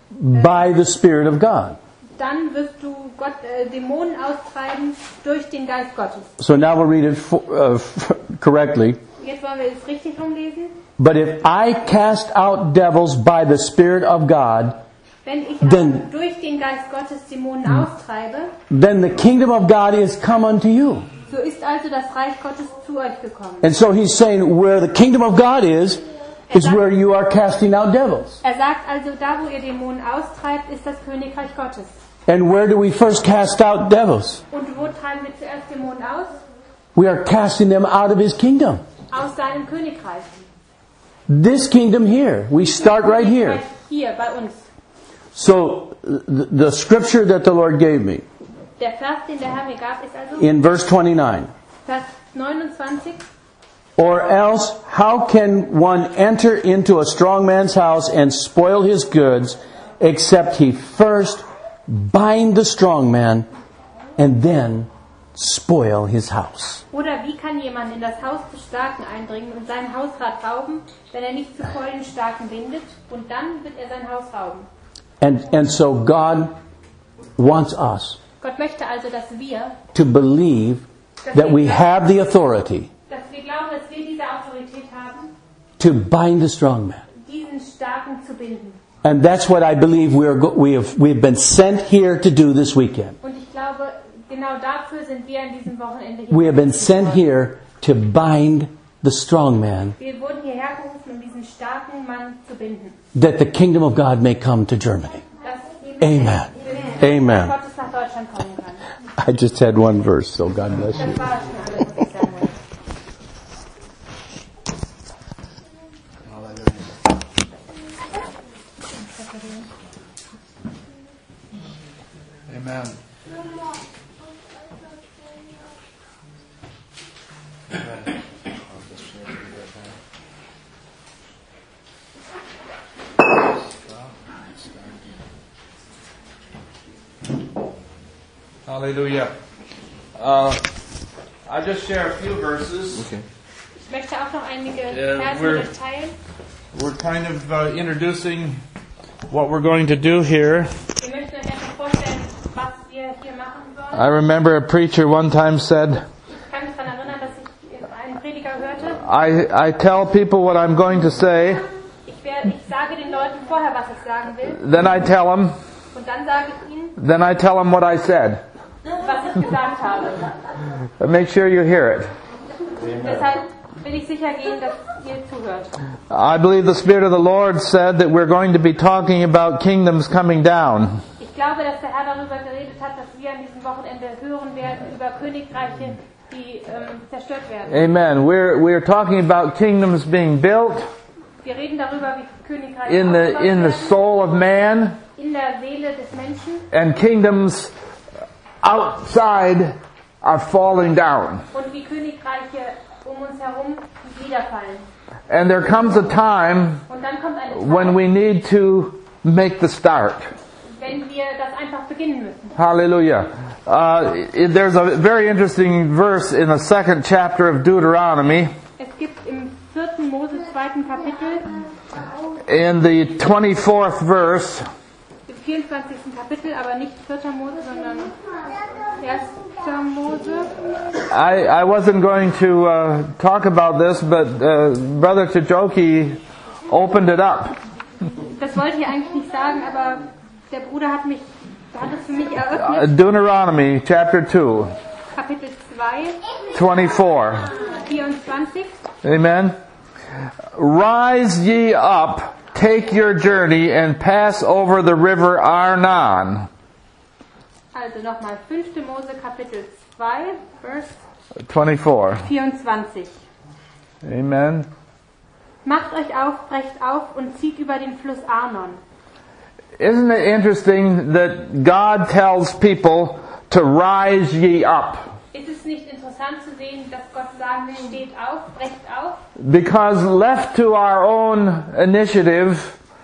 by the Spirit of God. Dann wirst du Gott, äh, Dämonen austreiben durch den Geist Gottes. So now we'll read it for, uh, correctly. Jetzt wollen wir es richtig rumlesen. But if I cast out devils by the Spirit of God, Wenn ich Denn- auch durch den Geist Gottes Dämonen austreibe, then the kingdom of God is come unto you. so ist also das Reich Gottes zu euch gekommen. And so he's saying where the kingdom of God is, is where you are casting out devils. Er sagt also, da wo ihr Dämonen austreibt, ist das Königreich Gottes. And where do we first cast out devils? Und wo treiben wir zuerst Dämonen aus? We are casting them out of his kingdom. Aus seinem Königreich. This kingdom here. We start right here. Hier bei uns. So the, the scripture that the Lord gave me Der Vers, den der Herr mir gab, ist also in verse twenty-nine. Vers neunundzwanzig. Or else, how can one enter into a strong man's house and spoil his goods, except he first bind the strong man and then spoil his house? Oder wie kann jemand in das Haus des Starken eindringen und sein Hausrat rauben, wenn er nicht zuvor den Starken bindet, und dann wird er sein Haus rauben? And, and so God wants us Gott möchte also, dass wir, to believe that we have the authority dass wir glauben, dass wir diese Autorität haben, to bind the strong man. diesen Starken zu binden. And that's what I believe we're go- we have we've been sent here to do this weekend. Und ich glaube, genau dafür sind wir an diesem Wochenende hier. We have been sent here to bind the strong man, Wir wurden hierher gerufen, um diesen starken Mann zu binden. that the kingdom of God may come to Germany. Dass Amen. Amen. Gottes nach Deutschland kommen kann. I just had one verse, so God bless you. Das war schon alles, was ich sagen wollte. Amen. Hallelujah. Uh, I'll just share a few verses. Okay. Ich möchte auch noch einige Ja, Verse we're- mit euch teilen. We're kind of uh, introducing what we're going to do here. Wir möchten euch einfach vorstellen, was wir hier machen sollen. I remember a preacher one time said, Ich kann mich daran erinnern, dass ich einen Prediger hörte. I, I tell people what I'm going to say, Ich, werde, ich sage den Leuten vorher, was ich sagen will. then I tell them, Und dann sage ich ihnen, then I tell them what I said. was ich gesagt habe. But make sure you hear it. Deshalb will ich sicher gehen, dass ihr zuhört. I believe the Spirit of the Lord said that we're going to be talking about kingdoms coming down. Ich glaube, dass der Herr darüber geredet hat, dass wir an diesem Wochenende hören werden über Königreiche, die ähm, zerstört werden. Amen. We're we're talking about kingdoms being built Wir reden darüber, wie Königreiche in the aufgebaut in the werden, soul of man, in der Seele des Menschen and kingdoms outside are falling down. und wie Königreiche um uns herum niederfallen. And there comes a time Und dann kommt eine when Zeit, we need to make the start. wenn wir das einfach beginnen müssen. Hallelujah. Uh, it- there's a very interesting verse in the second chapter of Deuteronomy, Es gibt im vierten Mose zweiten Kapitel, in the twenty-fourth verse, im vierundzwanzigsten Kapitel, aber nicht vierter Mose, sondern erster Mose. I, I wasn't going to uh, talk about this, but uh, Brother Tajoki opened it up. Das wollte ich eigentlich nicht sagen, aber der Bruder hat mich, hat es für mich Uh, eröffnet. Deuteronomy chapter two, Kapitel zwei, twenty-four. vierundzwanzig. Amen. Rise ye up, take your journey, and pass over the river Arnon. Also nochmal fünfter Mose Kapitel zwei, Vers twenty-four. vierundzwanzig. Amen. Macht euch auf, brecht auf und zieht über den Fluss Arnon. Isn't it interesting that God tells people to rise ye up? Ist es nicht interessant zu sehen, dass Gott sagen will, steht auf, brecht auf? Because left to our own initiative,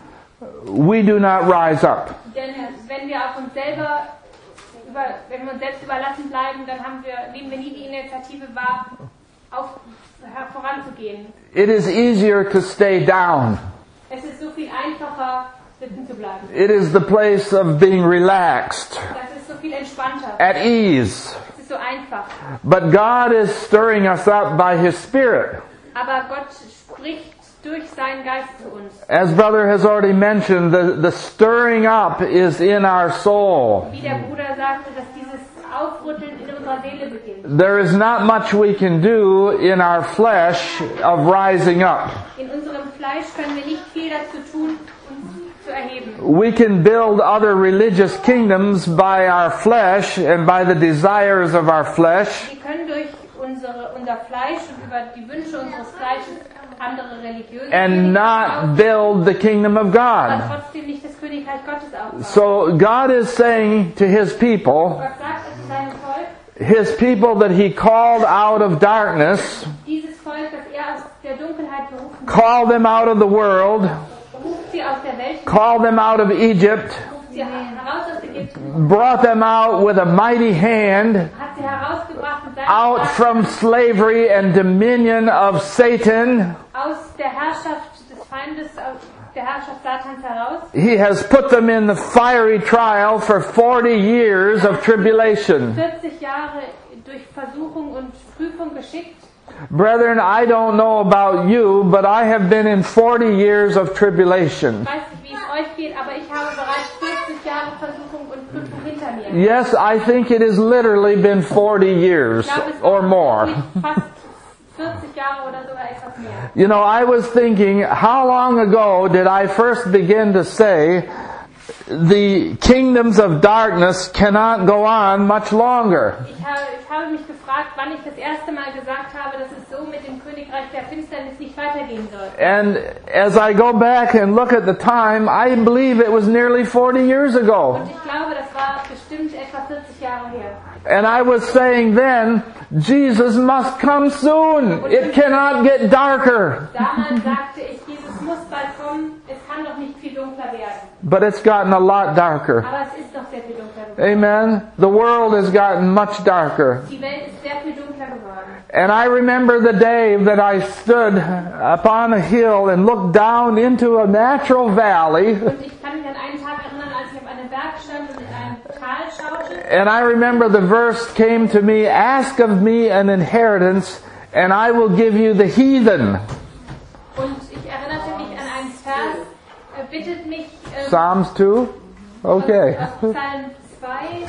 we do not rise up. Denn wenn wir auf uns selber, über, wenn wir uns selbst überlassen bleiben, dann haben wir, nehmen wir nie die Initiative wahr, auf, voranzugehen. It is easier to stay down. Es ist so viel einfacher, sitzen zu bleiben. It is the place of being relaxed, Das ist so viel entspannter. at ease. Es ist so einfach. But God is stirring us up by His Spirit. Aber Gott spricht durch seinen Geist zu uns. As Brother has already mentioned, the, the stirring up is in our soul. Wie der Bruder sagte, dass dieses Aufrütteln in unserer Seele beginnt. There is not much we can do in our flesh of rising up. In unserem Fleisch können wir nicht viel dazu tun, uns zu erheben. We can build other religious kingdoms by our flesh and by the desires of our flesh, Wir können durch unsere, unser Fleisch und über die Wünsche unseres Fleisches andere religiöse and Königreiche not aufbauen, build the kingdom of aber God. trotzdem nicht das Königreich Gottes aufbauen. So God is saying to His people, Gott sagt es seinem Volk, His people that He called out of darkness, dieses Volk, das er aus der Dunkelheit berufen hat, called them out of the world, ruft sie aus der Welt, called them out of Egypt, ruft sie heraus aus Ägypten, brought them out with a mighty hand, hat sie herausgebracht mit seinem out Stab from slavery and dominion of Satan. aus der Herrschaft des Feindes, aus der Herrschaft Satans heraus. He has put them in the fiery trial for forty years of tribulation. vierzig Jahre durch Versuchung und Prüfung geschickt. Brethren, I don't know about you, but I have been in forty years of tribulation. Ich weiß nicht, wie es euch geht, Prüfung hinter mir. Yes, I think it has literally been forty years Ich glaube, es or waren more. wirklich fast vierzig Jahre oder sogar etwas mehr. You know, I was thinking, how long ago did I first begin to say, the kingdoms of darkness cannot go on much longer? Ich habe, ich habe mich gefragt, wann ich das erste Mal gesagt habe, dass es so mit dem Königreich der Finsternis nicht weitergehen soll. And as I go back and look at the time, I believe it was nearly forty years ago. Und ich glaube, das war bestimmt etwa vierzig Jahre her. And I was saying then, Jesus must come soon. It cannot get darker. Damals sagte ich, Jesus muss bald kommen, es kann doch nicht viel dunkler werden. But it's gotten a lot darker. Aber es ist doch sehr viel dunkler geworden. Amen. The world has gotten much darker. Die Welt ist sehr viel dunkler geworden. And I remember the day that I stood upon a hill and looked down into a natural valley. Und ich kann mich an einen Tag erinnern, als ich auf einem Berg stand und in ein Tal schaute. And I remember the verse came to me, ask of me an inheritance and I will give you the heathen. Und ich erinnerte mich an einen Vers, äh, bittet mich, äh, Psalms two? Okay. aus Psalm zwei,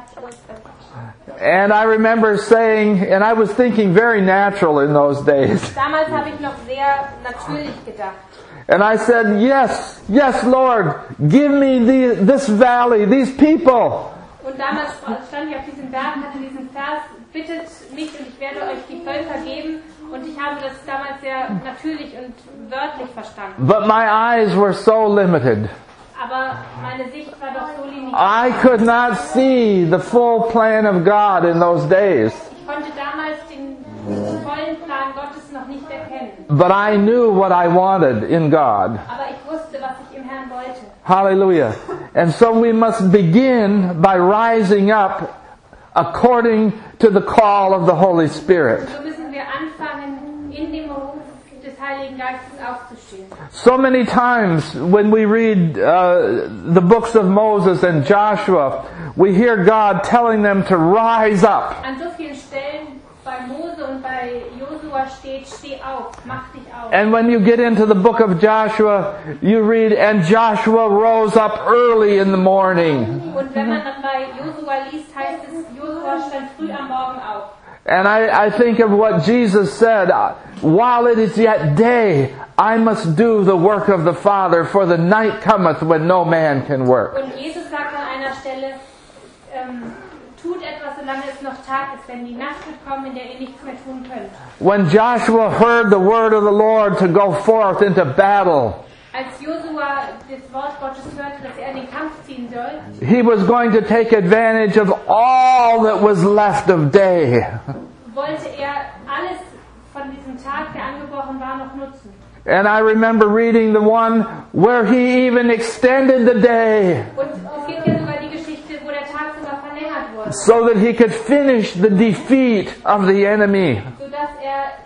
And I remember saying, and I was thinking very natural in those days. damals habe ich noch sehr natürlich gedacht. And I said, yes, yes, Lord, give me the, this valley, these people. Und damals stand ich auf diesem Berg, hatte diesen Vers, bittet mich und ich werde euch die Völker geben. Und ich habe das damals sehr natürlich und wörtlich verstanden. But my eyes were so limited. Aber meine Sicht war doch so limitiert. I could not see the full plan of God in those days. Ich konnte damals den vollen Plan Gottes noch nicht erkennen. But I knew what I wanted in God. Aber ich wusste, was ich im Herrn wollte. Hallelujah. And so we must begin by rising up according to the call of the Holy Spirit. So müssen wir anfangen, in dem Ruf des Heiligen Geistes aufzustehen. So many times when we read uh, the books of Moses and Joshua, we hear God telling them to rise up. An so vielen Stellen bei Mose und bei Josua steht, steh auf, mach dich auf. And when you get into the book of Joshua, you read, and Joshua rose up early in the morning. Und wenn man dann bei Josua liest, heißt es, Josua stand früh am Morgen auf. And I, I think of what Jesus said, while it is yet day, I must do the work of the Father, for the night cometh when no man can work. Und Jesus sagt an einer Stelle, ähm, tut etwas, solange es noch Tag ist, denn die Nacht wird kommen, in der ihr nichts mehr tun könnt. When Joshua heard the word of the Lord to go forth into battle, Als Josua das Wort Gottes hörte, dass er in den Kampf ziehen soll, he was going to take advantage of all that was left of day. wollte er alles von diesem Tag, der angebrochen war, noch nutzen. And I remember reading the one where he even extended the day Und es gibt ja sogar die Geschichte, wo der Tag sogar verlängert wurde, so that he could finish the defeat of the enemy. sodass er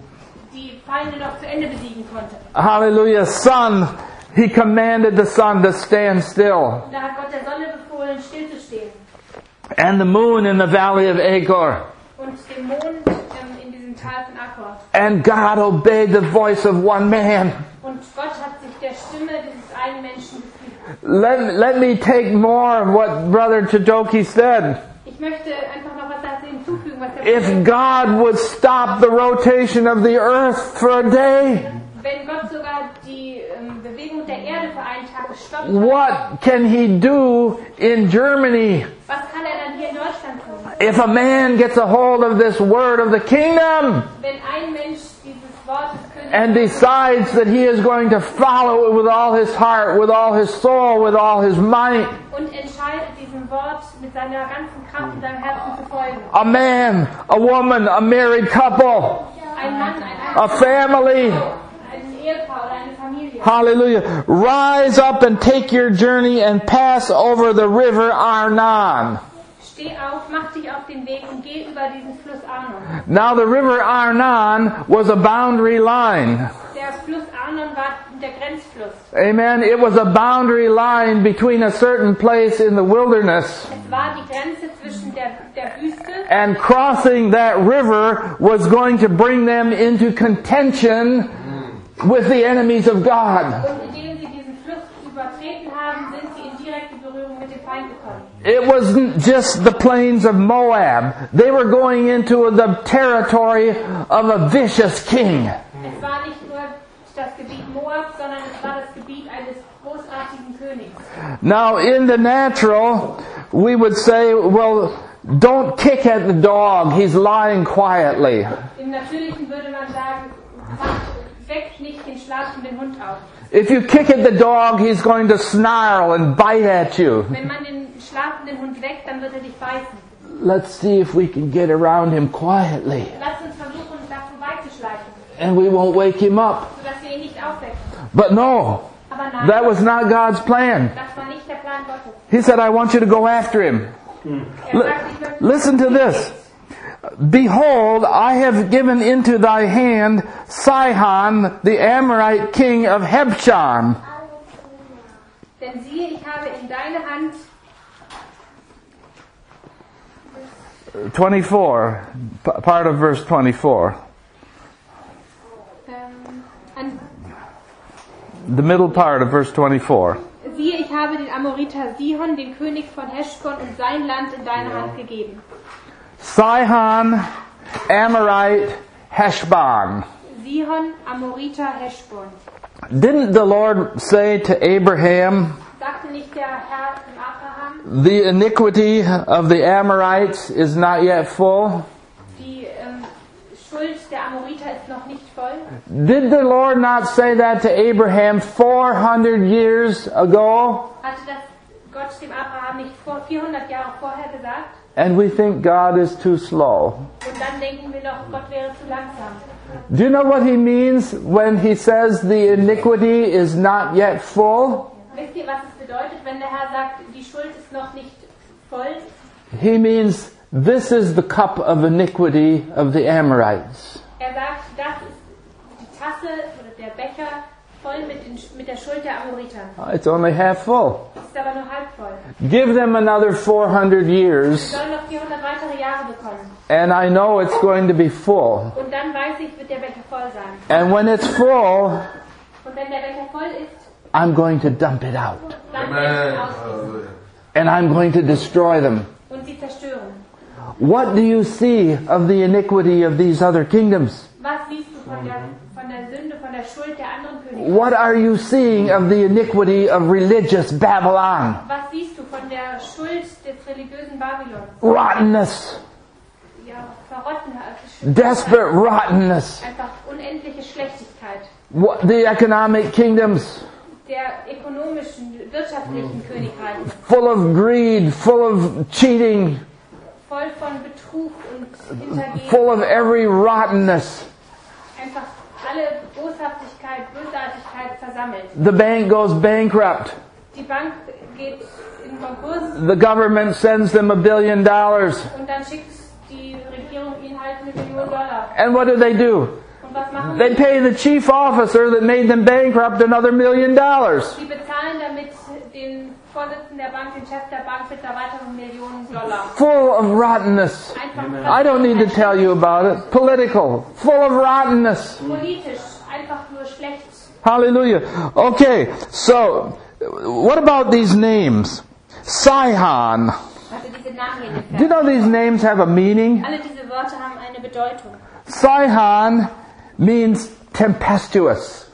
die Feinde noch zu Ende besiegen konnte. Hallelujah. Sun, he commanded the sun to stand still. Und da hat Gott der Sonne befohlen, stillzustehen. And the moon in the valley of Achor. Und dem Mond ähm, in diesem Tal von Akkor. And God obeyed the voice of one man. Und Gott hat sich der Stimme dieses einen Menschen gefügt. Let, let me take more of what Brother Chidoki said. Ich möchte einfach noch was dazu hinzufügen, was der If God would stop the rotation of the earth for a day, Wenn Gott sogar die ähm, Bewegung der Erde für einen Tag stoppt, was what can He do in Germany? kann er dann hier in Deutschland tun? If a man gets a hold of this word of the kingdom Wenn ein Mensch dieses Wort des Königs and decides that he is going to follow it with all his heart, with all his soul, with all his might, und entscheidet, diesem Wort mit seiner ganzen Kraft und seinem Herzen zu folgen. a man, a woman, a married couple, Ein Mann, ein a family, ein Ehepaar oder eine Familie. hallelujah, rise up and take your journey and pass over the river Arnon. Steh auf, mach dich auf den Weg und geh über diesen Fluss Arnon. Now the river Arnon was a boundary line. Der Fluss Arnon war der Grenzfluss. Amen. It was a boundary line between a certain place in the wilderness. Es war die Grenze zwischen der, der Wüste And crossing that river was going to bring them into contention with the enemies of God. und indem sie diesen Fluss übertreten haben, sind sie in direkte Berührung Berührung mit dem Feind gekommen. It wasn't just the plains of Moab. They were going into the territory of a vicious king. Es war nicht nur das Gebiet Moab, sondern es war das Gebiet eines großartigen Königs. Now, in the natural, we would say, well, don't kick at the dog. He's lying quietly. Im Natürlichen würde man sagen, weckt nicht den schlafenden Hund auf. If you kick at the dog, he's going to snarl and bite at you. Wenn man den schlafenden Hund weckt, dann wird er dich beißen. Let's see if we can get around him quietly, Lasst uns versuchen, da vorbeizuschleichen, and we won't wake him up. sodass wir ihn nicht aufwecken. But no, Aber nein, that was not God's plan. das war nicht der Plan Gottes. He said, I want you to go after him. Er L- sagt, ich möchte listen to this. Behold, I have given into thy hand Sihon, the Amorite king of Hebron. Denn siehe, ich habe in deine Hand twenty-four, p- part of verse twenty-four. ähm, an, The middle part of verse twenty-four. siehe, ich habe den Amoriter Sihon, den König von Heschbon, und sein Land in deine Hand gegeben. Sihon, Amorite, Heshbon. Sihon, Amoriter, Heschbon. Didn't the Lord say to Abraham, Sagte nicht der Herr dem Abraham, the iniquity of the Amorites is not yet full? die ähm, Schuld der Amoriter ist noch nicht voll? Did the Lord not say that to Abraham four hundred years ago? Hatte das Gott dem Abraham nicht vor vierhundert Jahre vorher gesagt? And we think God is too slow. Und dann denken wir doch, Gott wäre zu langsam. Do you know what he means when he says the iniquity is not yet full? Wisst ihr, was es bedeutet, wenn der Herr sagt, die Schuld ist noch nicht voll? He means this is the cup of iniquity of the Amorites. Er sagt, das ist die Tasse oder der Becher voll mit, den, mit der Schuld der Amoriter. It's only half full. Es ist aber nur halb voll. Give them another four hundred Sie years, sollen noch vierhundert weitere Jahre bekommen. and I know it's going to be full. Und dann weiß ich, wird der Becher voll sein. And when it's full, Und wenn der Becher voll ist, I'm going to dump it out. dann werde ich ihn ausgießen And I'm going to destroy them. und sie zerstören. What do you see of the iniquity of these other kingdoms? Was siehst du von der, von der Sünde, von der Schuld der anderen Könige? What are you seeing of the iniquity of religious Babylon? Was siehst du von der Schuld des religiösen Babylons? Rottenness, Ja, Verrottenheit. desperate rottenness. Einfach unendliche Schlechtigkeit. What, the economic kingdoms, Der ökonomischen, wirtschaftlichen Königreiche. full of greed, full of cheating, Voll von Betrug und Hintergehen. full of every rottenness. Einfach alle Boshaftigkeit, Bösartigkeit versammelt. The bank goes bankrupt. Die Bank geht in Konkurs The government sends them a billion dollars. und dann schickt die Regierung ihnen halt eine Million Dollar. And what do they do? Und was machen They sie? pay the chief officer that made them bankrupt another million dollars. Sie bezahlen damit den Vorsitzenden der Bank, den Chef der Bank mit einer weiteren Million Dollar. Full of rottenness. Einfach I don't need to tell you about it. Political. Full of rottenness. politisch, einfach nur schlecht. Hallelujah. Okay, so what about these names? Sihon. Also diese Namen hier nicht. Do you know these names have a meaning? Alle diese Worte haben eine Bedeutung. Sihon means tempestuous.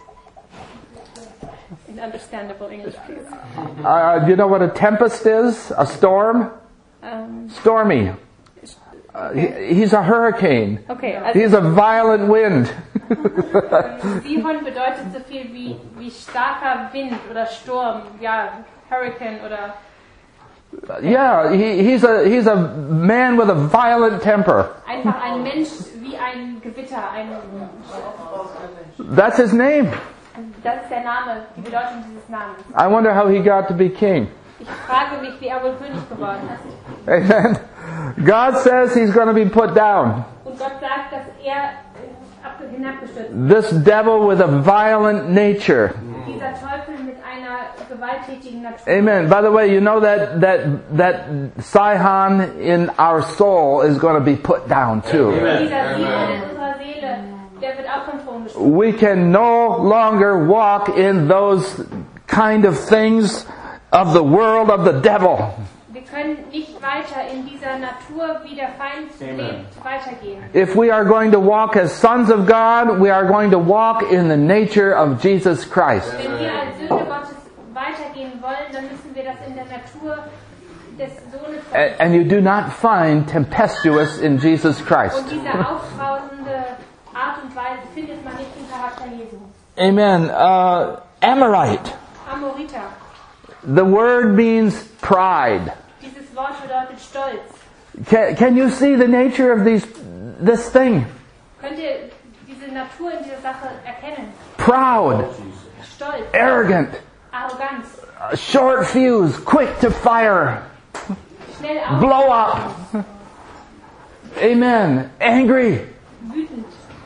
In understandable English, please. Uh, do you know what a tempest is? A storm? Ähm, Stormy. Uh, he, he's a hurricane. okay, also He's a violent wind. Sihon bedeutet so viel wie, wie starker Wind oder Sturm, ja, Hurricane oder Yeah, he, he's a he's a man with a violent temper. einfach ein Mensch wie ein Gewitter. Ein, That's his name. das ist der Name, die Bedeutung dieses Namens. I wonder how he got to be king. Ich frage mich, wie er wohl König geworden ist. Amen. God says he's going to be put down. Und Gott sagt, dass er ab- hinabgestürzt ist. This devil with a violent nature. Dieser Teufel mit einer gewalttätigen Natur. Amen. By the way, you know that that that Sihon in our soul is going to be put down too. Dieser Sihon in unserer Seele, der wird auch vom Thron gestoßen. We can no longer walk in those kind of things of the world of the devil. Wir können nicht weiter in dieser Natur, wie der Feind lebt, weitergehen. If we are going to walk as sons of God, we are going to walk in the nature of Jesus Christ. Wenn wir als Söhne Gottes weitergehen wollen, dann müssen wir das in der Natur des Sohnes And, Gottes. and you do not find tempestuous in Jesus Christ. Und diese aufbrausende Art und Weise findet man nicht im Charakter Jesu. Amen. Uh, Amorite. Amoriter. The word means pride. Dieses Wort bedeutet Stolz. Can, can you see the nature of these, this thing? Könnt ihr diese Natur in dieser Sache erkennen? Proud, Stolz, arrogant, Arroganz, uh, short fuse, quick to fire, schnell auf, blow up. Amen. Angry. wütend.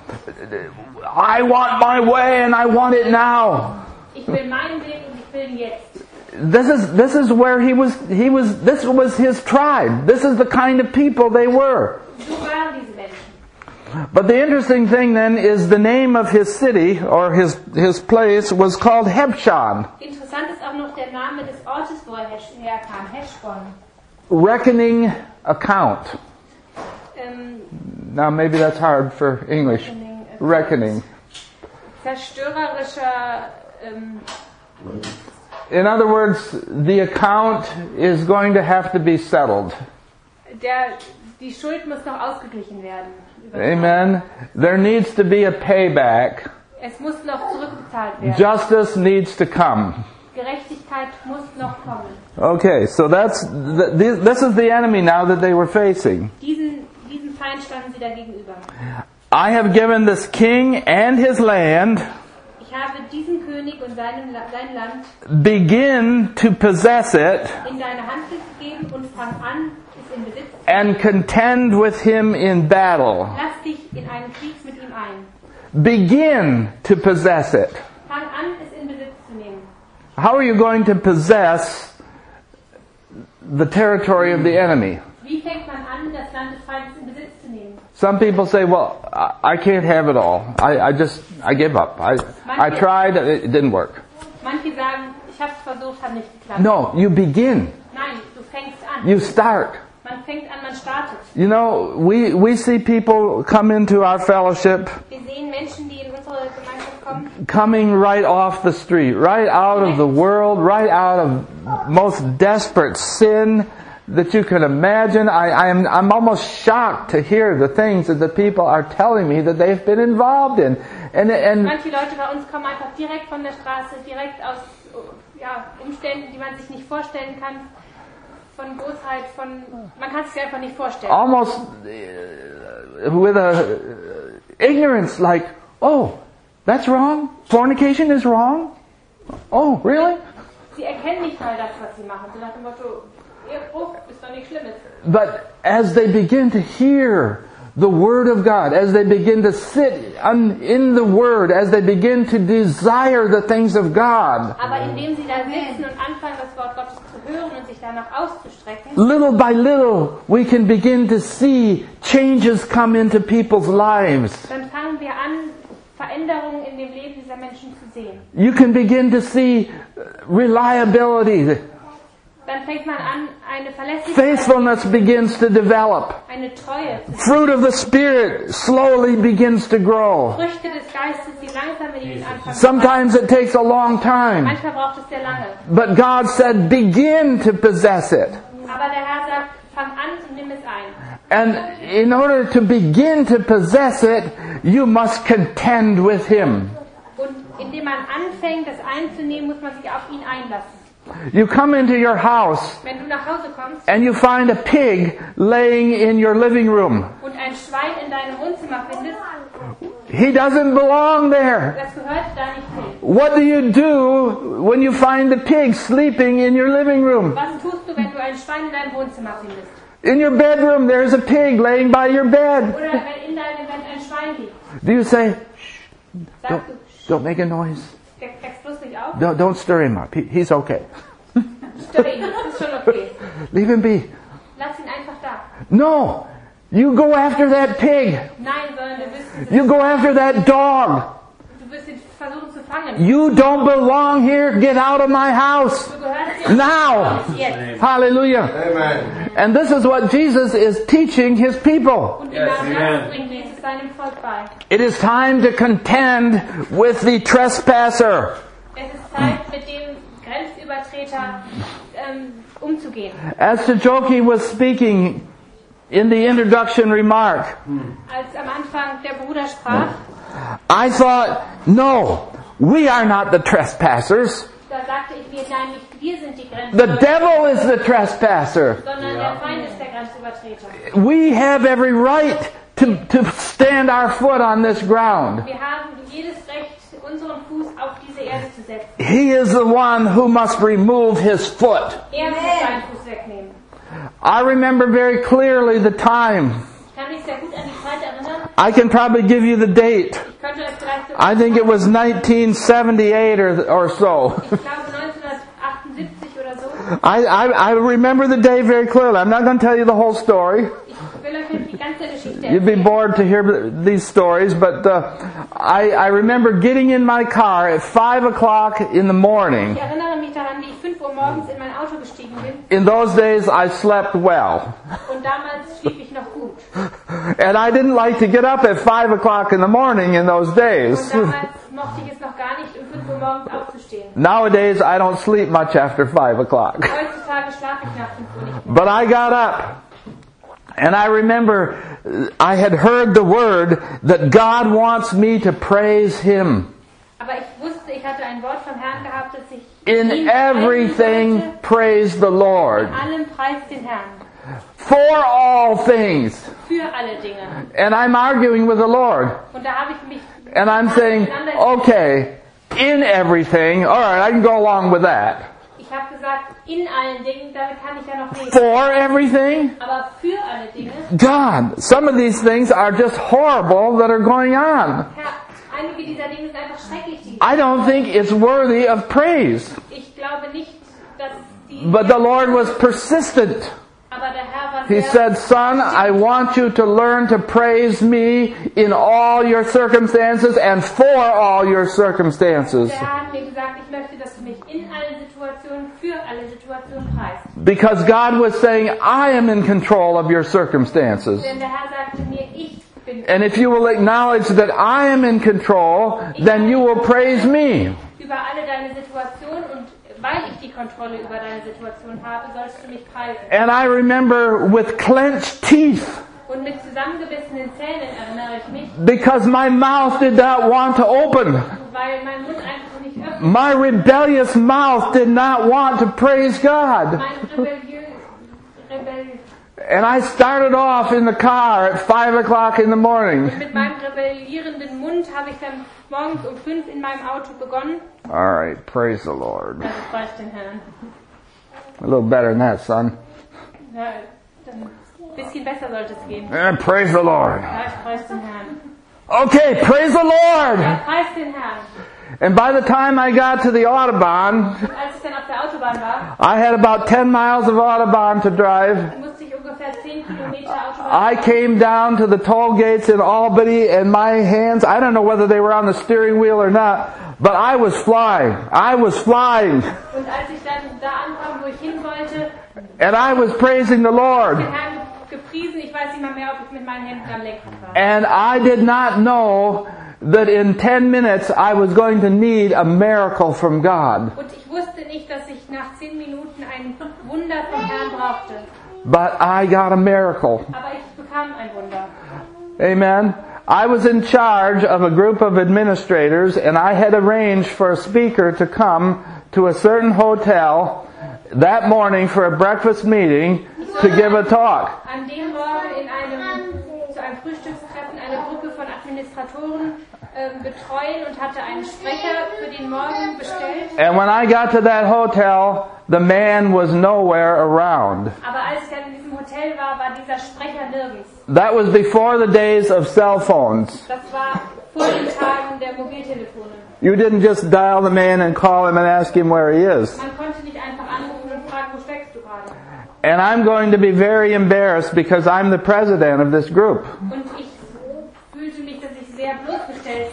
I want my way and I want it now. Ich will meinen Weg und ich will ihn jetzt. This is this is where he was he was this was his tribe. This is the kind of people they were. So waren diese Menschen. But the interesting thing then is the name of his city or his his place was called Hebshon. Interessant ist auch noch der Name des Ortes, wo er herkam, Heschbon. Reckoning account. Ähm, Now maybe that's hard for English. Reckoning. Zerstörerischer, ähm, In other words, the account is going to have to be settled. der, die Schuld muss noch ausgeglichen werden. Amen. There needs to be a payback. Es muss noch zurückbezahlt werden. Justice needs to come. Gerechtigkeit muss noch kommen. Okay, so that's th- this is the enemy now that they were facing. Diesen, diesen Feind standen sie da gegenüber. I have given this king and his land Ich habe diesen König und seinem, La- sein Land begin to possess it in deine Hand gegeben und fang an, es in Besitz. and contend with him in battle. Lass dich in einen Krieg mit ihm ein. Begin to possess it. Fang an, es in Besitz zu nehmen. How are you going to possess the territory of the enemy? Wie fängt man an, das Land des Feindes in Besitz zu nehmen? Some people say, well, I I can't have it all. I, I just, I give up. I, I tried, it didn't work. Manche sagen, ich habe es versucht, hat nicht geklappt. No, you begin. Nein, du fängst an. You start. Man fängt an, man startet. You know, we, we see people come into our fellowship Wir sehen Menschen, die in unsere Gemeinschaft kommen, coming right off the street, right out of the world, right out of most desperate sin that you can imagine. I, I'm, I'm almost shocked to hear the things that the people are telling me that they've been involved in. And, and manche Leute bei uns kommen einfach direkt von der Straße, direkt aus ja, Umständen, die man sich nicht vorstellen kann, von Bosheit, von, man kann es sich einfach nicht vorstellen. almost uh, with a uh, ignorance like, oh, that's wrong? Fornication is wrong? Oh, really? Sie erkennen nicht mal das, was sie machen. So nach dem Motto, Ehebruch ist doch nichts Schlimmes. But as they begin to hear the Word of God, as they begin to sit un, in the Word, as they begin to desire the things of God, Aber indem sie da sitzen und anfangen, das Wort Gottes zu hören und sich danach auszustrecken, little by little we can begin to see changes come into people's lives. dann fangen wir an, Veränderungen in dem Leben dieser Menschen zu sehen. You can begin to see reliability. Dann fängt man an, eine Verlässlichkeit, Faithfulness begins to develop. eine Treue, Fruit of the Spirit slowly begins to grow. Früchte des Geistes, die langsam in ihnen anfangen. Sometimes it takes a long time. Manchmal braucht es sehr lange. But God said, begin to possess it. Aber der Herr sagt, fang an und nimm es ein. And in order to begin to possess it, you must contend with Him. Und indem man anfängt, das einzunehmen, muss man sich auf ihn einlassen. You come into your house Wenn du nach Hause kommst and you find a pig laying in your living room. und ein Schwein in deinem Wohnzimmer findest, He doesn't belong there. das gehört da nicht hin. What do you do when you find the pig sleeping in your living room? Was tust du, wenn du ein Schwein in deinem Wohnzimmer findest? In your bedroom, there's a pig laying by your bed. Oder wenn in deinem Bett ein Schwein liegt, Do you say, don't, sagst du, don't make a noise? wächst bloß nicht auf, Don't, don't stir him up. He, he's okay. störe ihn, das ist schon okay. Leave him be. Lass ihn einfach da. No. You go after that pig. Nein, sondern du wirst, You go after that dog. du wirst ihn versuchen zu empfangen. You don't belong here. Get out of my house. Du gehörst hier Now. jetzt. Hallelujah. Amen. And this is what Jesus is teaching his people. Und genau das bringt Jesus seinem Volk bei. It is time to contend with the trespasser. Es ist Zeit, mit dem Grenzübertreter ähm, umzugehen. As Joki was speaking in the introduction remark, Als am Anfang der Bruder sprach, I thought, no, we are not the trespassers. da sagte ich mir, nein, nicht wir sind die The Grenzübertreter, devil is the trespasser. sondern der Feind ist der Grenzübertreter. We have every right to, to stand our foot on this ground. Wir haben jedes Recht, unseren Fuß auf diese Erde zu setzen. He is the one who must remove his foot. Er muss seinen Fuß wegnehmen. I remember very clearly the time. Ich kann mich sehr gut an die Zeit erinnern. I can probably give you the date. Ich könnte es vielleicht so I think it was nineteen seventy-eight or, or so. Ich glaube neunzehnhundertachtundsiebzig oder so. I, I, I remember the day very clearly. I'm not going to tell you the whole story. Ich will euch nicht die ganze Geschichte You'd be erzählen. bored to hear these stories, but uh, I, I remember getting in my car at five o'clock in the morning. Ich erinnere mich daran, wie ich fünf Uhr morgens in mein Auto gestiegen bin. In those days, I slept well. Und damals schlief ich noch gut. And I didn't like to get up at five o'clock in the morning in those days. Und damals mochte ich es noch gar nicht, um fünf Uhr morgens aufzustehen. Nowadays, I don't sleep much after five o'clock. Heutzutage schlafe ich nach fünf Uhr nicht mehr. But I got up. And I remember I had heard the word that God wants me to praise Him. Aber ich wusste, ich hatte ein Wort vom Herrn gehabt, dass ich In ihn everything, preisen praise the Lord. sollte. In allem preist den Herrn. For all things. Für alle Dinge. And I'm arguing with the Lord. Und da habe ich mich And I'm saying, okay, in everything, alright, I can go along with that. Ich habe gesagt, in allen Dingen, damit kann ich ja noch leben. For everything? Aber für alle Dinge, God, some of these things are just horrible that are going on. Herr, einige dieser Dinge sind einfach schrecklich. Die I don't think it's worthy of praise. ich glaube nicht, dass die... But the Lord was persistent. Aber der Herr war He sehr... said, son, I want you to learn to praise me in all your circumstances and for all your circumstances. Der Herr hat mir gesagt, ich möchte, dass du mich in allen Situationen, für alle Situationen preist. Because God was saying, I am in control of your circumstances. Denn der Herr sagte mir, ich bin And if you will acknowledge that I am in control, then you will praise me. über alle deine Situationen und weil ich die Kontrolle über deine Situation habe, sollst du mich preisen. And I remember with clenched teeth, Und mit zusammengebissenen Zähnen erinnere ich mich, because my mouth did not want to open. weil mein Mund einfach nicht öffnet. My rebellious mouth did not want to praise God. Mein rebelliös, rebell, And I started off in the car at five o'clock in the morning. mit meinem rebellierenden Mund habe ich dann morgens um fünf in meinem Auto begonnen. All right, praise the Lord. Also preis den Herrn. A little better than that, son. Ja, dann ein bisschen besser sollte es gehen. Eh, praise the Lord. Ja, ich preis den Herrn. Okay, praise the Lord. Ja, preis den Herrn. And by the time I got to the Autobahn, Und als ich dann auf der Autobahn war, I had about ten miles of Autobahn to drive. musste ich ungefähr zehn Kilometer Autobahn I came down to the toll gates in Albany and my hands, I don't know whether they were on the steering wheel or not, but I was flying. I was flying. Und als ich dann da ankam, wo ich hin wollte, And I was praising the Lord. den Herrn gepriesen, ich weiß nicht mal mehr, ob ich mit meinen Händen am Lenkrad war. And I did not know that in ten minutes I was going to need a miracle from God. Und ich wusste nicht, dass ich nach zehn Minuten ein Wunder vom Herrn brauchte. But I got a miracle. Aber ich bekam ein Wunder. Amen. I was in charge of a group of administrators and I had arranged for a speaker to come to a certain hotel that morning for a breakfast meeting to give a talk. An dem Morgen in einem, zu einem Frühstückstreffen eine Gruppe von Administratoren ähm, betreuen und hatte einen Sprecher für den Morgen bestellt. And when I got to that hotel, the man was nowhere around. Aber als ich dann in diesem Hotel war, war dieser Sprecher nirgends. That was before the days of cell phones. Das war vor den Tagen der Mobiltelefone. You didn't just dial the man and call him and ask him where he is. Man konnte nicht einfach anrufen und fragen, wo steckst du gerade? And I'm going to be very embarrassed because I'm the president of this group. Und ich fühlte mich, dass ich sehr bloßgestellt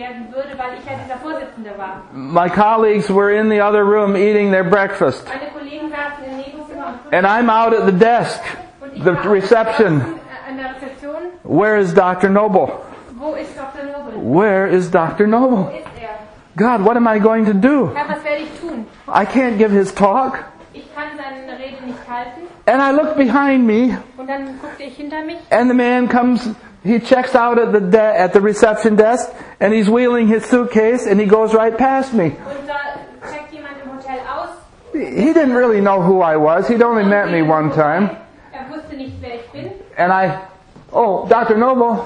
werden würde, weil ich ja dieser Vorsitzende war. My colleagues were in the other room eating their breakfast. Meine Kollegen saßen im Nebenzimmer und And I'm out at the desk, und ich the war reception. draußen an der Rezeption. Where is Doctor Noble? Wo ist Doktor Nobel? Where is Doctor Wo Noble? ist er? God, what am I going to do? Herr, was werde ich tun? I can't give his talk. Ich kann seine Rede nicht halten. And I look behind me, Und dann guckte ich hinter mich. and the man comes, he checks out at the de- at the reception desk, and he's wheeling his suitcase, and he goes right past me. Und da checkt jemand im Hotel aus. He didn't really know who I was. He'd only met me one time. Er wusste nicht, wer ich bin. And I, oh, Doctor Noble.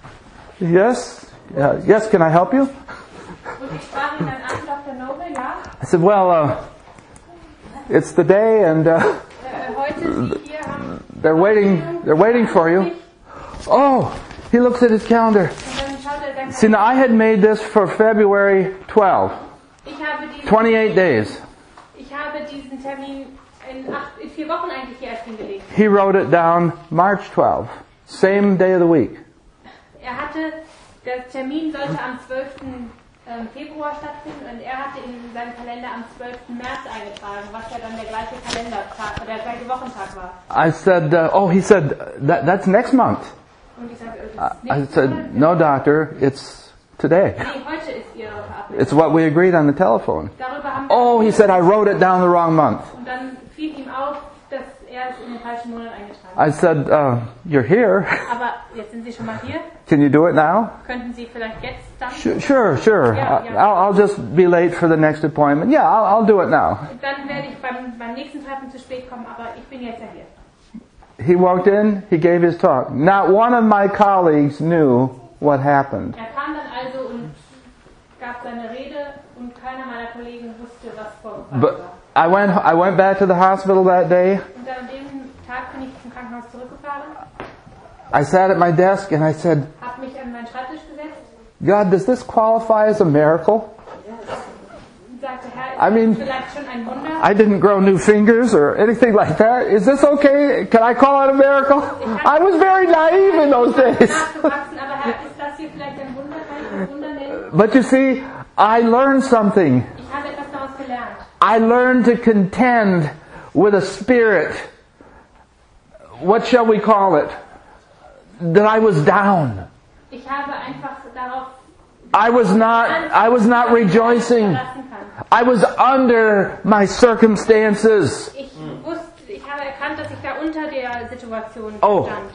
Yes? Uh, yes, can I help you? Und ich sprach ihn dann an, Doktor Nobel, ja. I said, well, uh, it's the day, and uh, Äh, heute Sie hier haben. they're waiting, they're waiting for you. Oh, he looks at his calendar. Und dann schaut er sein See, now I had made this for February twelfth, Ich habe diesen, twenty-eight days. ich habe diesen Termin in, acht, in vier Wochen eigentlich hier erst hingelegt. He wrote it down March twelfth, same day of the week. Er hatte, der Termin sollte am zwölften ähm, Februar stattfinden und er hatte in seinem Kalender am zwölften März eingetragen, was ja dann der gleiche Kalendertag oder der gleiche Wochentag war. I said, uh, oh, he said, that, that's next month. Und ich sagte, das ist I nicht said, no, doctor, it's today. Nee, heute ist Ihre Verabredung. It's what we agreed on the telephone. Darüber haben wir Oh, he said, I wrote it down the wrong month. Und dann fiel ihm auf, dass er es in den falschen Monat eingetragen I hat. said, uh, you're here. Aber jetzt sind Sie schon mal hier. Can you do it now? Könnten Sie vielleicht jetzt dann? Sure, sure. sure. Yeah, I- yeah. I'll, I'll just be late for the next appointment. Yeah, I'll, I'll do it now. Dann werde ich beim, beim nächsten Treffen zu spät kommen, aber ich bin jetzt ja hier. He walked in, he gave his talk. Not one of my colleagues knew what happened. Er kam dann also und gab seine Rede und keiner meiner Kollegen wusste, was vorgefallen But war. I went, I went back to the hospital that day. Und dann an dem Tag bin ich zum Krankenhaus zurückgefahren, I sat at my desk and I said, habe mich an meinen Schreibtisch gesetzt God, does this qualify as a miracle? und sagte, Herr, I ist mean, das vielleicht schon ein Wunder? I didn't grow new fingers or anything like that. Is this okay? Can I call it a miracle? I was very naive in those days. Nachgewachsen, aber Herr, ist das hier vielleicht ein Wunder? Kann ich das Wunder nennen? But you see, I learned something. Ich habe etwas daraus gelernt. I learned to contend with a spirit. What shall we call it? That I was down. Ich habe einfach darauf I was not, I was not rejoicing. verlassen kann. I was under my circumstances. Ich wusste, ich habe erkannt, dass ich da unter der Situation Oh. stand.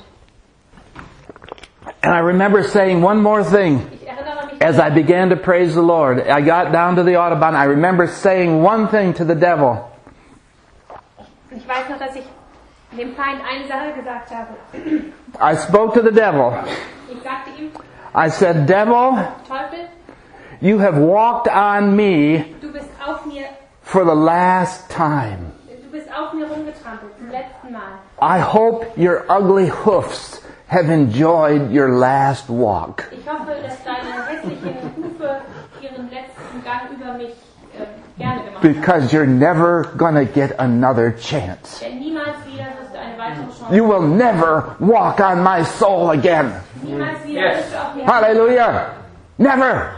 And I remember saying one more thing. Ich erinnere mich, As I began to praise the Lord, I got down to the Autobahn. I remember saying one thing to the devil. ich weiß noch, dass ich dem Feind eine Sache gesagt habe. I spoke to the devil. Ich sagte ihm, I said, Devil, Teufel, you have walked on me du bist auf mir, for the last time. du bist auf mir rumgetrampelt zum letzten Mal. I hope your ugly hoofs have enjoyed your last walk. Ich hoffe, dass deine hässlichen Hufe ihren letzten Gang über mich äh, gerne gemacht haben. Because you're never gonna get another chance. Denn niemals wieder wirst du eine weitere Chance You will never walk on my soul again. Niemals wieder wirst du auf mir Hallelujah. Never.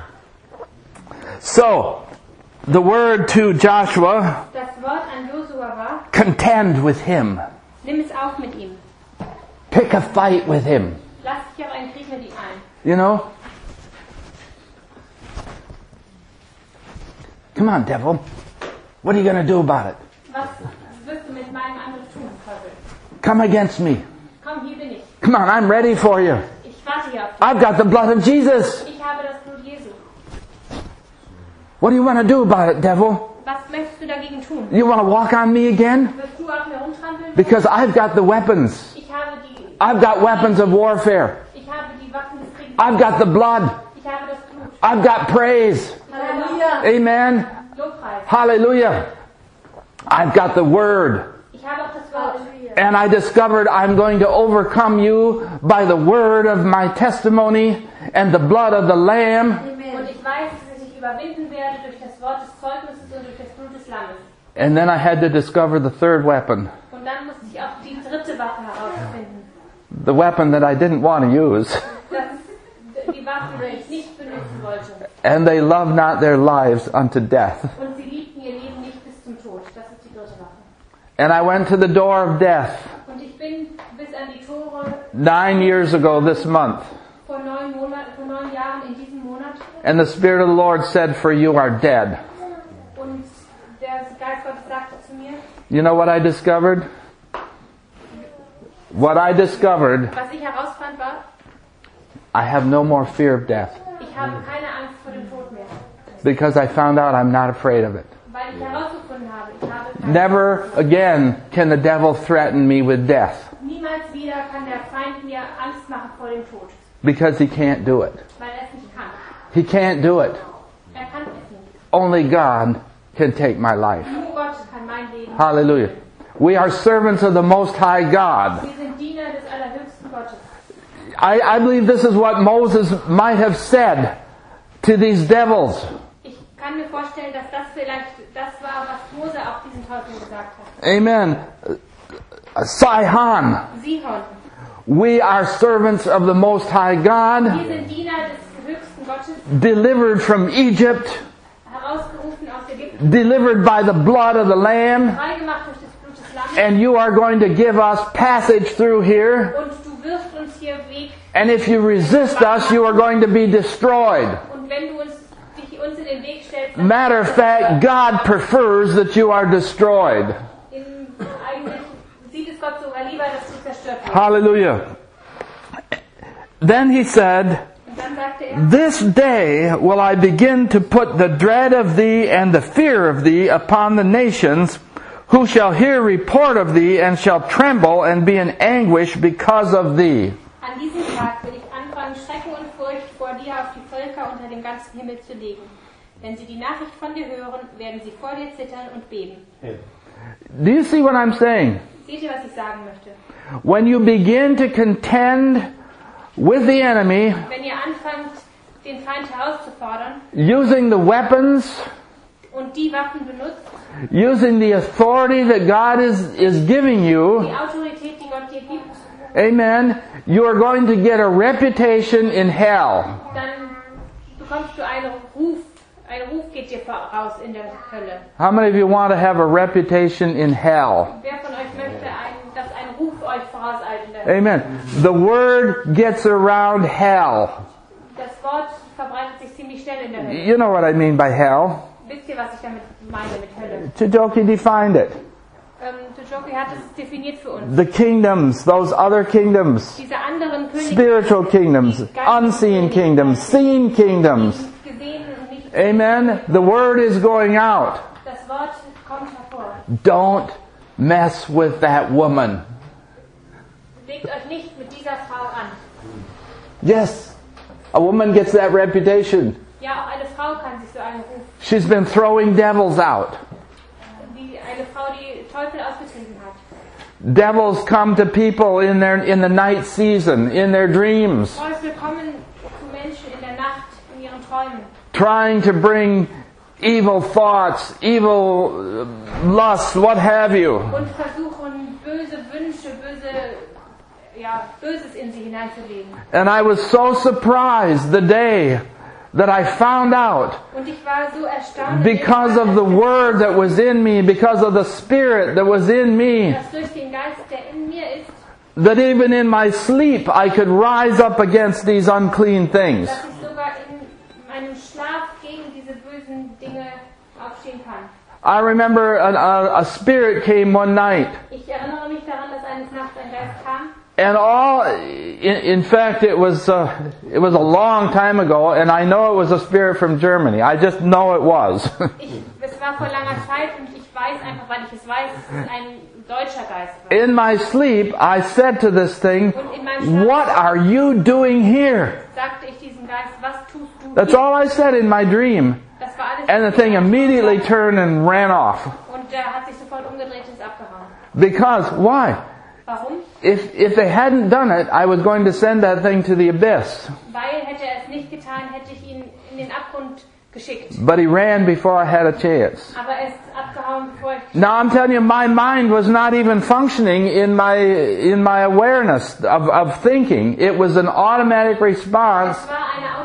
So, the word to Joshua, Das Wort an Josua war, contend with him. nimm es auf mit ihm. Pick a fight with him. Lass dich auf einen Krieg mit ihm ein. You know? Come on, devil. What are you going to do about it? Was wirst du mit meinem Angriff tun, Teufel? Come against me. Komm, hier bin ich. Come on, I'm ready for you. Ich warte hier auf dich. I've got the blood of Jesus. Ich habe das Blut Jesu. What do you want to do about it, devil? Was möchtest du dagegen tun? You want to walk on me again? Wirst du auf mir rumtrampeln? Because I've got the weapons. Ich habe die, I've got weapons of warfare. ich habe die Waffen des Krieges. I've got the blood. Ich habe das Blut. I've got praise. Halleluja. Amen. Lobpreis. Hallelujah. I've got the word. Ich habe auch das Wort. And I discovered I'm going to overcome you by the word of my testimony and the blood of the Lamb. Und ich weiß, dass ich überwinden werde durch das Wort des Zeugnisses und durch das Blut des Lammes. And then I had to discover the third weapon. Und dann musste ich auch die dritte Waffe herausfinden. The weapon that I didn't want to use. Das, die Waffe, die ich nicht benutzen wollte. And they love not their lives unto death. Und sie liebten ihr Leben nicht bis zum Tod. Das ist die dritte Wache. And I went to the door of death Und ich bin bis an die Tore nine years ago this month. vor neun Monaten, vor neun Jahren in diesem Monat. And the Spirit of the Lord said, for you are dead. Und der Geist Gottes sagte zu mir, You know what I discovered? What I discovered, was ich herausfand war, I have no more fear of death. ich habe keine Angst vor dem Tod mehr. Because I found out I'm not afraid of it. Weil ich herausgefunden habe, ich habe keine Never again can the devil threaten me with death. Niemals wieder kann der Feind mir Angst machen vor dem Tod. Because he can't do it. Weil er es nicht kann. He can't do it. Er kann es nicht. Only God can take my life. Nur Gott kann mein Leben. Hallelujah. We are servants of the Most High God. Wir sind Diener des Allerhöchsten Gottes. I, I believe this is what Moses might have said to these devils. Ich kann mir vorstellen, dass das vielleicht das war, was Mose auch diesen Teufel gesagt hat. Amen. Sihon. Sihon. We are servants of the Most High Wir God, sind Diener des höchsten Gottes, delivered from Egypt, herausgerufen aus Ägypten, delivered by the blood of the Lamb, freigemacht durch das Blut des Lammes. and you are going to give us passage through here. Und du wirst uns hier Weg. And if you resist us, you are going to be destroyed. Und wenn du uns, dich uns in den Weg stellst, dann Matter of fact, God prefers that you are destroyed. in, eigentlich sieht es Gott sogar lieber, dass du zerstört wirst. Hallelujah. Then he said, Und dann sagte er, This day will I begin to put the dread of thee and the fear of thee upon the nations, who shall hear report of thee and shall tremble and be in anguish because of thee. an diesem Tag will ich anfangen, Schrecken und Furcht vor dir auf die Völker unter dem ganzen Himmel zu legen. Wenn sie die Nachricht von dir hören, werden sie vor dir zittern und beben. Do you see what I'm saying? Seht ihr, was ich sagen möchte? When you begin to contend with the enemy, Wenn ihr anfangt, den Feind herauszufordern using the weapons, und die Waffen benutzt, using the authority that God is, is giving die you, Autorität, die Gott dir gibt, amen, you are going to get a reputation in hell. dann bekommst du einen Ruf. Ein Ruf geht dir voraus in der Hölle. How many of you want to have a reputation in hell? Wer von euch möchte, ein, dass ein Ruf euch vorauseilt in der Hölle? Amen. The word gets around hell. Das Wort verbreitet sich ziemlich schnell in der Hölle. You know what I mean by hell. Wisst ihr, was ich damit meine mit Hölle? Chijoki defined it. Ähm, Tujoki hat es definiert für uns. The kingdoms, those other kingdoms, Diese anderen Könige, spiritual kingdoms, unseen kingdoms, seen kingdoms. die gesehen und nicht. Amen. The word is going out. Das Wort kommt hervor. Don't mess with that woman. Legt euch nicht mit dieser Frau an. Yes, a woman gets that reputation. Ja, auch eine Frau kann sich so einen Ruf, She's been throwing devils out. wie eine Frau, die Teufel ausgetrieben hat. Devils come to people in their in the night season, in their dreams, Teufel kommen zu Menschen in der Nacht, in ihren Träumen. trying to bring evil thoughts, evil uh, lusts, what have you. Und versuchen, böse Wünsche, böse, ja, Böses in sie hineinzulegen. And I was so surprised the day that I found out, Und ich war so erstaunt, because of the word that was in me, because of the spirit that was in me, dass durch den Geist, der in mir ist, that even in my sleep I could rise up against these unclean things. dass ich sogar in meinem Schlaf gegen diese bösen Dinge aufstehen kann. I remember a, a, a spirit came one night, Ich erinnere mich daran, dass eines Nachts ein Geist kam. and all, in, in fact, it was uh, it was a long time ago, and I know it was a spirit from Germany. I just know it was. Ich, es war vor langer Zeit und ich weiß einfach, weil ich es weiß, dass es ein deutscher Geist war. In my sleep, I said to this thing, Und in meinem Schlaf "What are you doing here?" sagte ich diesem Geist, was tust du That's hier? all I said in my dream. Das war alles. And the thing immediately turned and ran off. Und der hat sich sofort umgedreht und ist abgehauen. Because, why? Warum? If, if they hadn't done it, I was going to send that thing to the abyss. Weil hätte er es nicht getan, hätte ich ihn in den Abgrund geschickt. But he ran before I had a chance. Aber er ist abgehauen, bevor ich... Now I'm telling you, my mind was not even functioning in my, in my awareness of, of thinking. It was an automatic response Es war eine automatische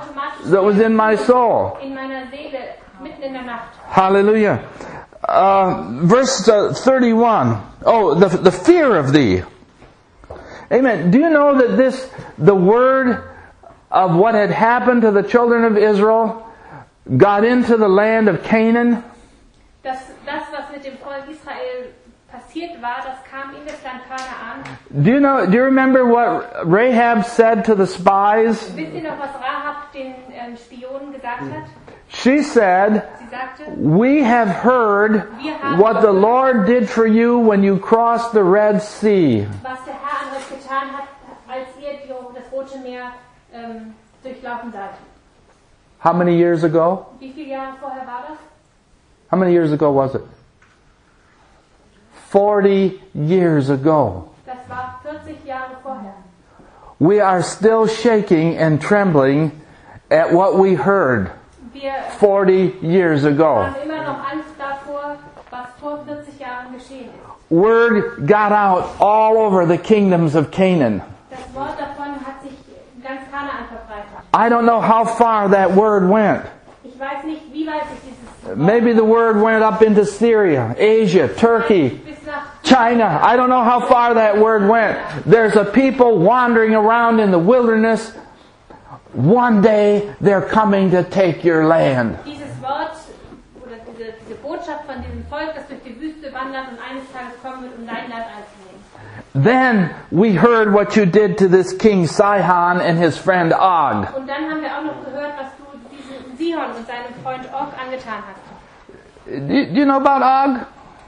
that was in my soul. in meiner Seele, mitten in der Nacht. Hallelujah. Uh, verse uh, thirty-one. Oh, the, the fear of thee. Amen. Do you know that this, the word of what had happened to the children of Israel, got into the land of Canaan? Das, das, was mit dem Volk Israel passiert war, das kam in das Land Kanaan. Do you know? Do you remember what Rahab said to the spies? Wisst ihr noch, was Rahab den ähm, Spionen gesagt hat? She said, Sie sagte, "We have heard what the Lord did for you when you crossed the Red Sea." was der Herr an euch getan hat, als ihr die, das Rote Meer ähm, durchlaufen seid. How many years ago? Wie viele Jahre vorher war das? How many years ago was it? Forty years ago. Das war vierzig Jahre vorher. We are still shaking and trembling at what we heard Wir forty years ago. haben immer noch Angst davor, was vor vierzig Jahren geschehen ist. Word got out all over the kingdoms of Canaan. Das Wort davon hat sich in ganz Kanaan verbreitet. I don't know how far that word went. Ich weiß nicht, wie weit sich dieses Maybe the word went up into Syria, Asia, Turkey, bis nach China. I don't know how far that word went. There's a people wandering around in the wilderness. One day they're coming to take your land. dieses Wort oder diese, diese Botschaft von diesem Volk, das durch die Wüste wandert und eines Tages kommen wird, um dein Land einzunehmen. Then we heard what you did to this king Sihon and his friend Og. Und dann haben wir auch noch gehört, was du diesem Sihon und seinem Freund Og angetan hast. Do you, do you know about Og?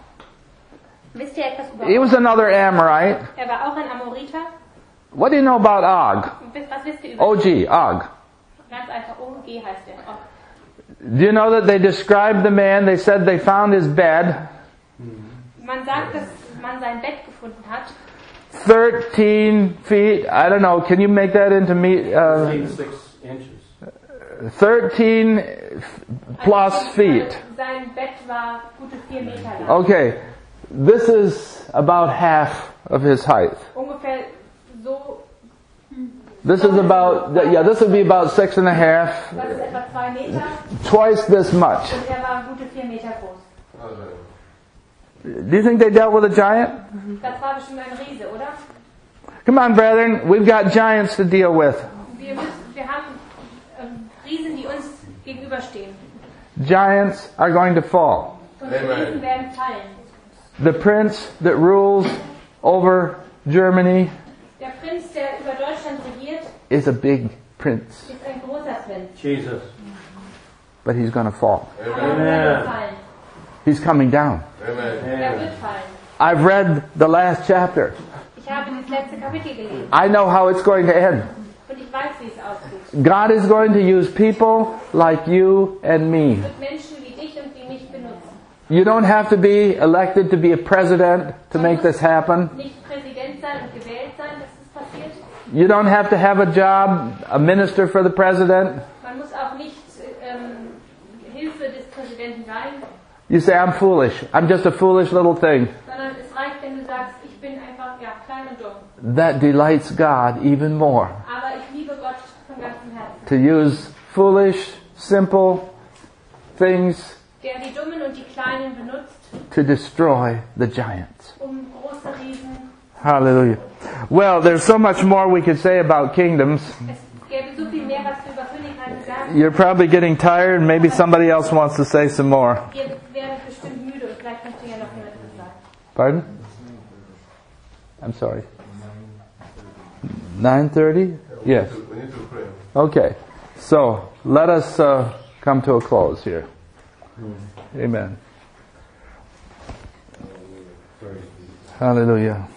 Wisst ihr etwas über He Og? was another Amorite. Er war auch ein Amoriter. What do you know about Og? Was wisst ihr über O G, Og. Ganz einfach, O G heißt er. Og. Do you know that they described the man, they said they found his bed, Man sagt, dass man sein Bett gefunden hat. thirteen feet, I don't know, can you make that into me, uh, Six inches. thirteen plus Also, feet. Sein Bett war gute vier Meter lang. Okay, this is about half of his height. Ungefähr so, This is about, yeah, this would be about six and a half, das ist etwa zwei Meter twice this much. und er war gute vier Meter groß. Do you think they dealt with a giant? Das war bestimmt ein Riese, oder? Come on, brethren, we've got giants to deal with. Wir, müssen, wir haben ähm, Riesen, die uns gegenüberstehen. Giants are going to fall. Und die Riesen werden fallen. The prince that rules over Germany Der Prinz, der über Deutschland regiert, is a big prince, ist ein großer Prinz. Jesus. but he's going to fall. Aber er wird fallen. He's coming down. Er wird fallen. I've read the last chapter. Ich habe das letzte Kapitel gelesen. I know how it's going to end. Und ich weiß, wie es ausgeht. God is going to use people like you and me. Wird Menschen wie dich und wie mich benutzen. You don't have to be elected to be a president to make this happen. Nicht Präsident sein und gewählt sein, dass es passiert. You don't have to have a job, a minister for the president. Man muss auch nicht ähm, Hilfe des Präsidenten sein, You say, I'm foolish. I'm just a foolish little thing. sondern es reicht, wenn du sagst, ich bin einfach ja, klein und dumm. That delights God even more. Aber ich liebe Gott von ganzem Herzen. To use foolish, simple things Der die Dummen und die Kleinen benutzt, to destroy the giants. um große Riesen. Hallelujah. Well, there's so much more we could say about kingdoms. Es gäbe so viel mehr, was du über Königreiche sagen. You're probably getting tired. Maybe somebody else wants to say some more. Ihr werdet bestimmt müde und vielleicht möchte ja noch jemand etwas sagen. Pardon? I'm sorry. nine thirty? Yes. We need to pray. Okay. So, let us uh, come to a close here. Amen. Hallelujah.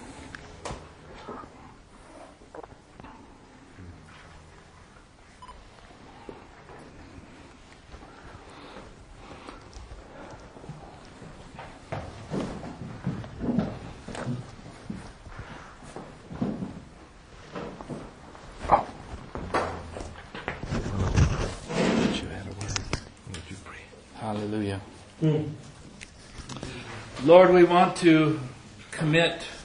Hallelujah. Lord, we want to commit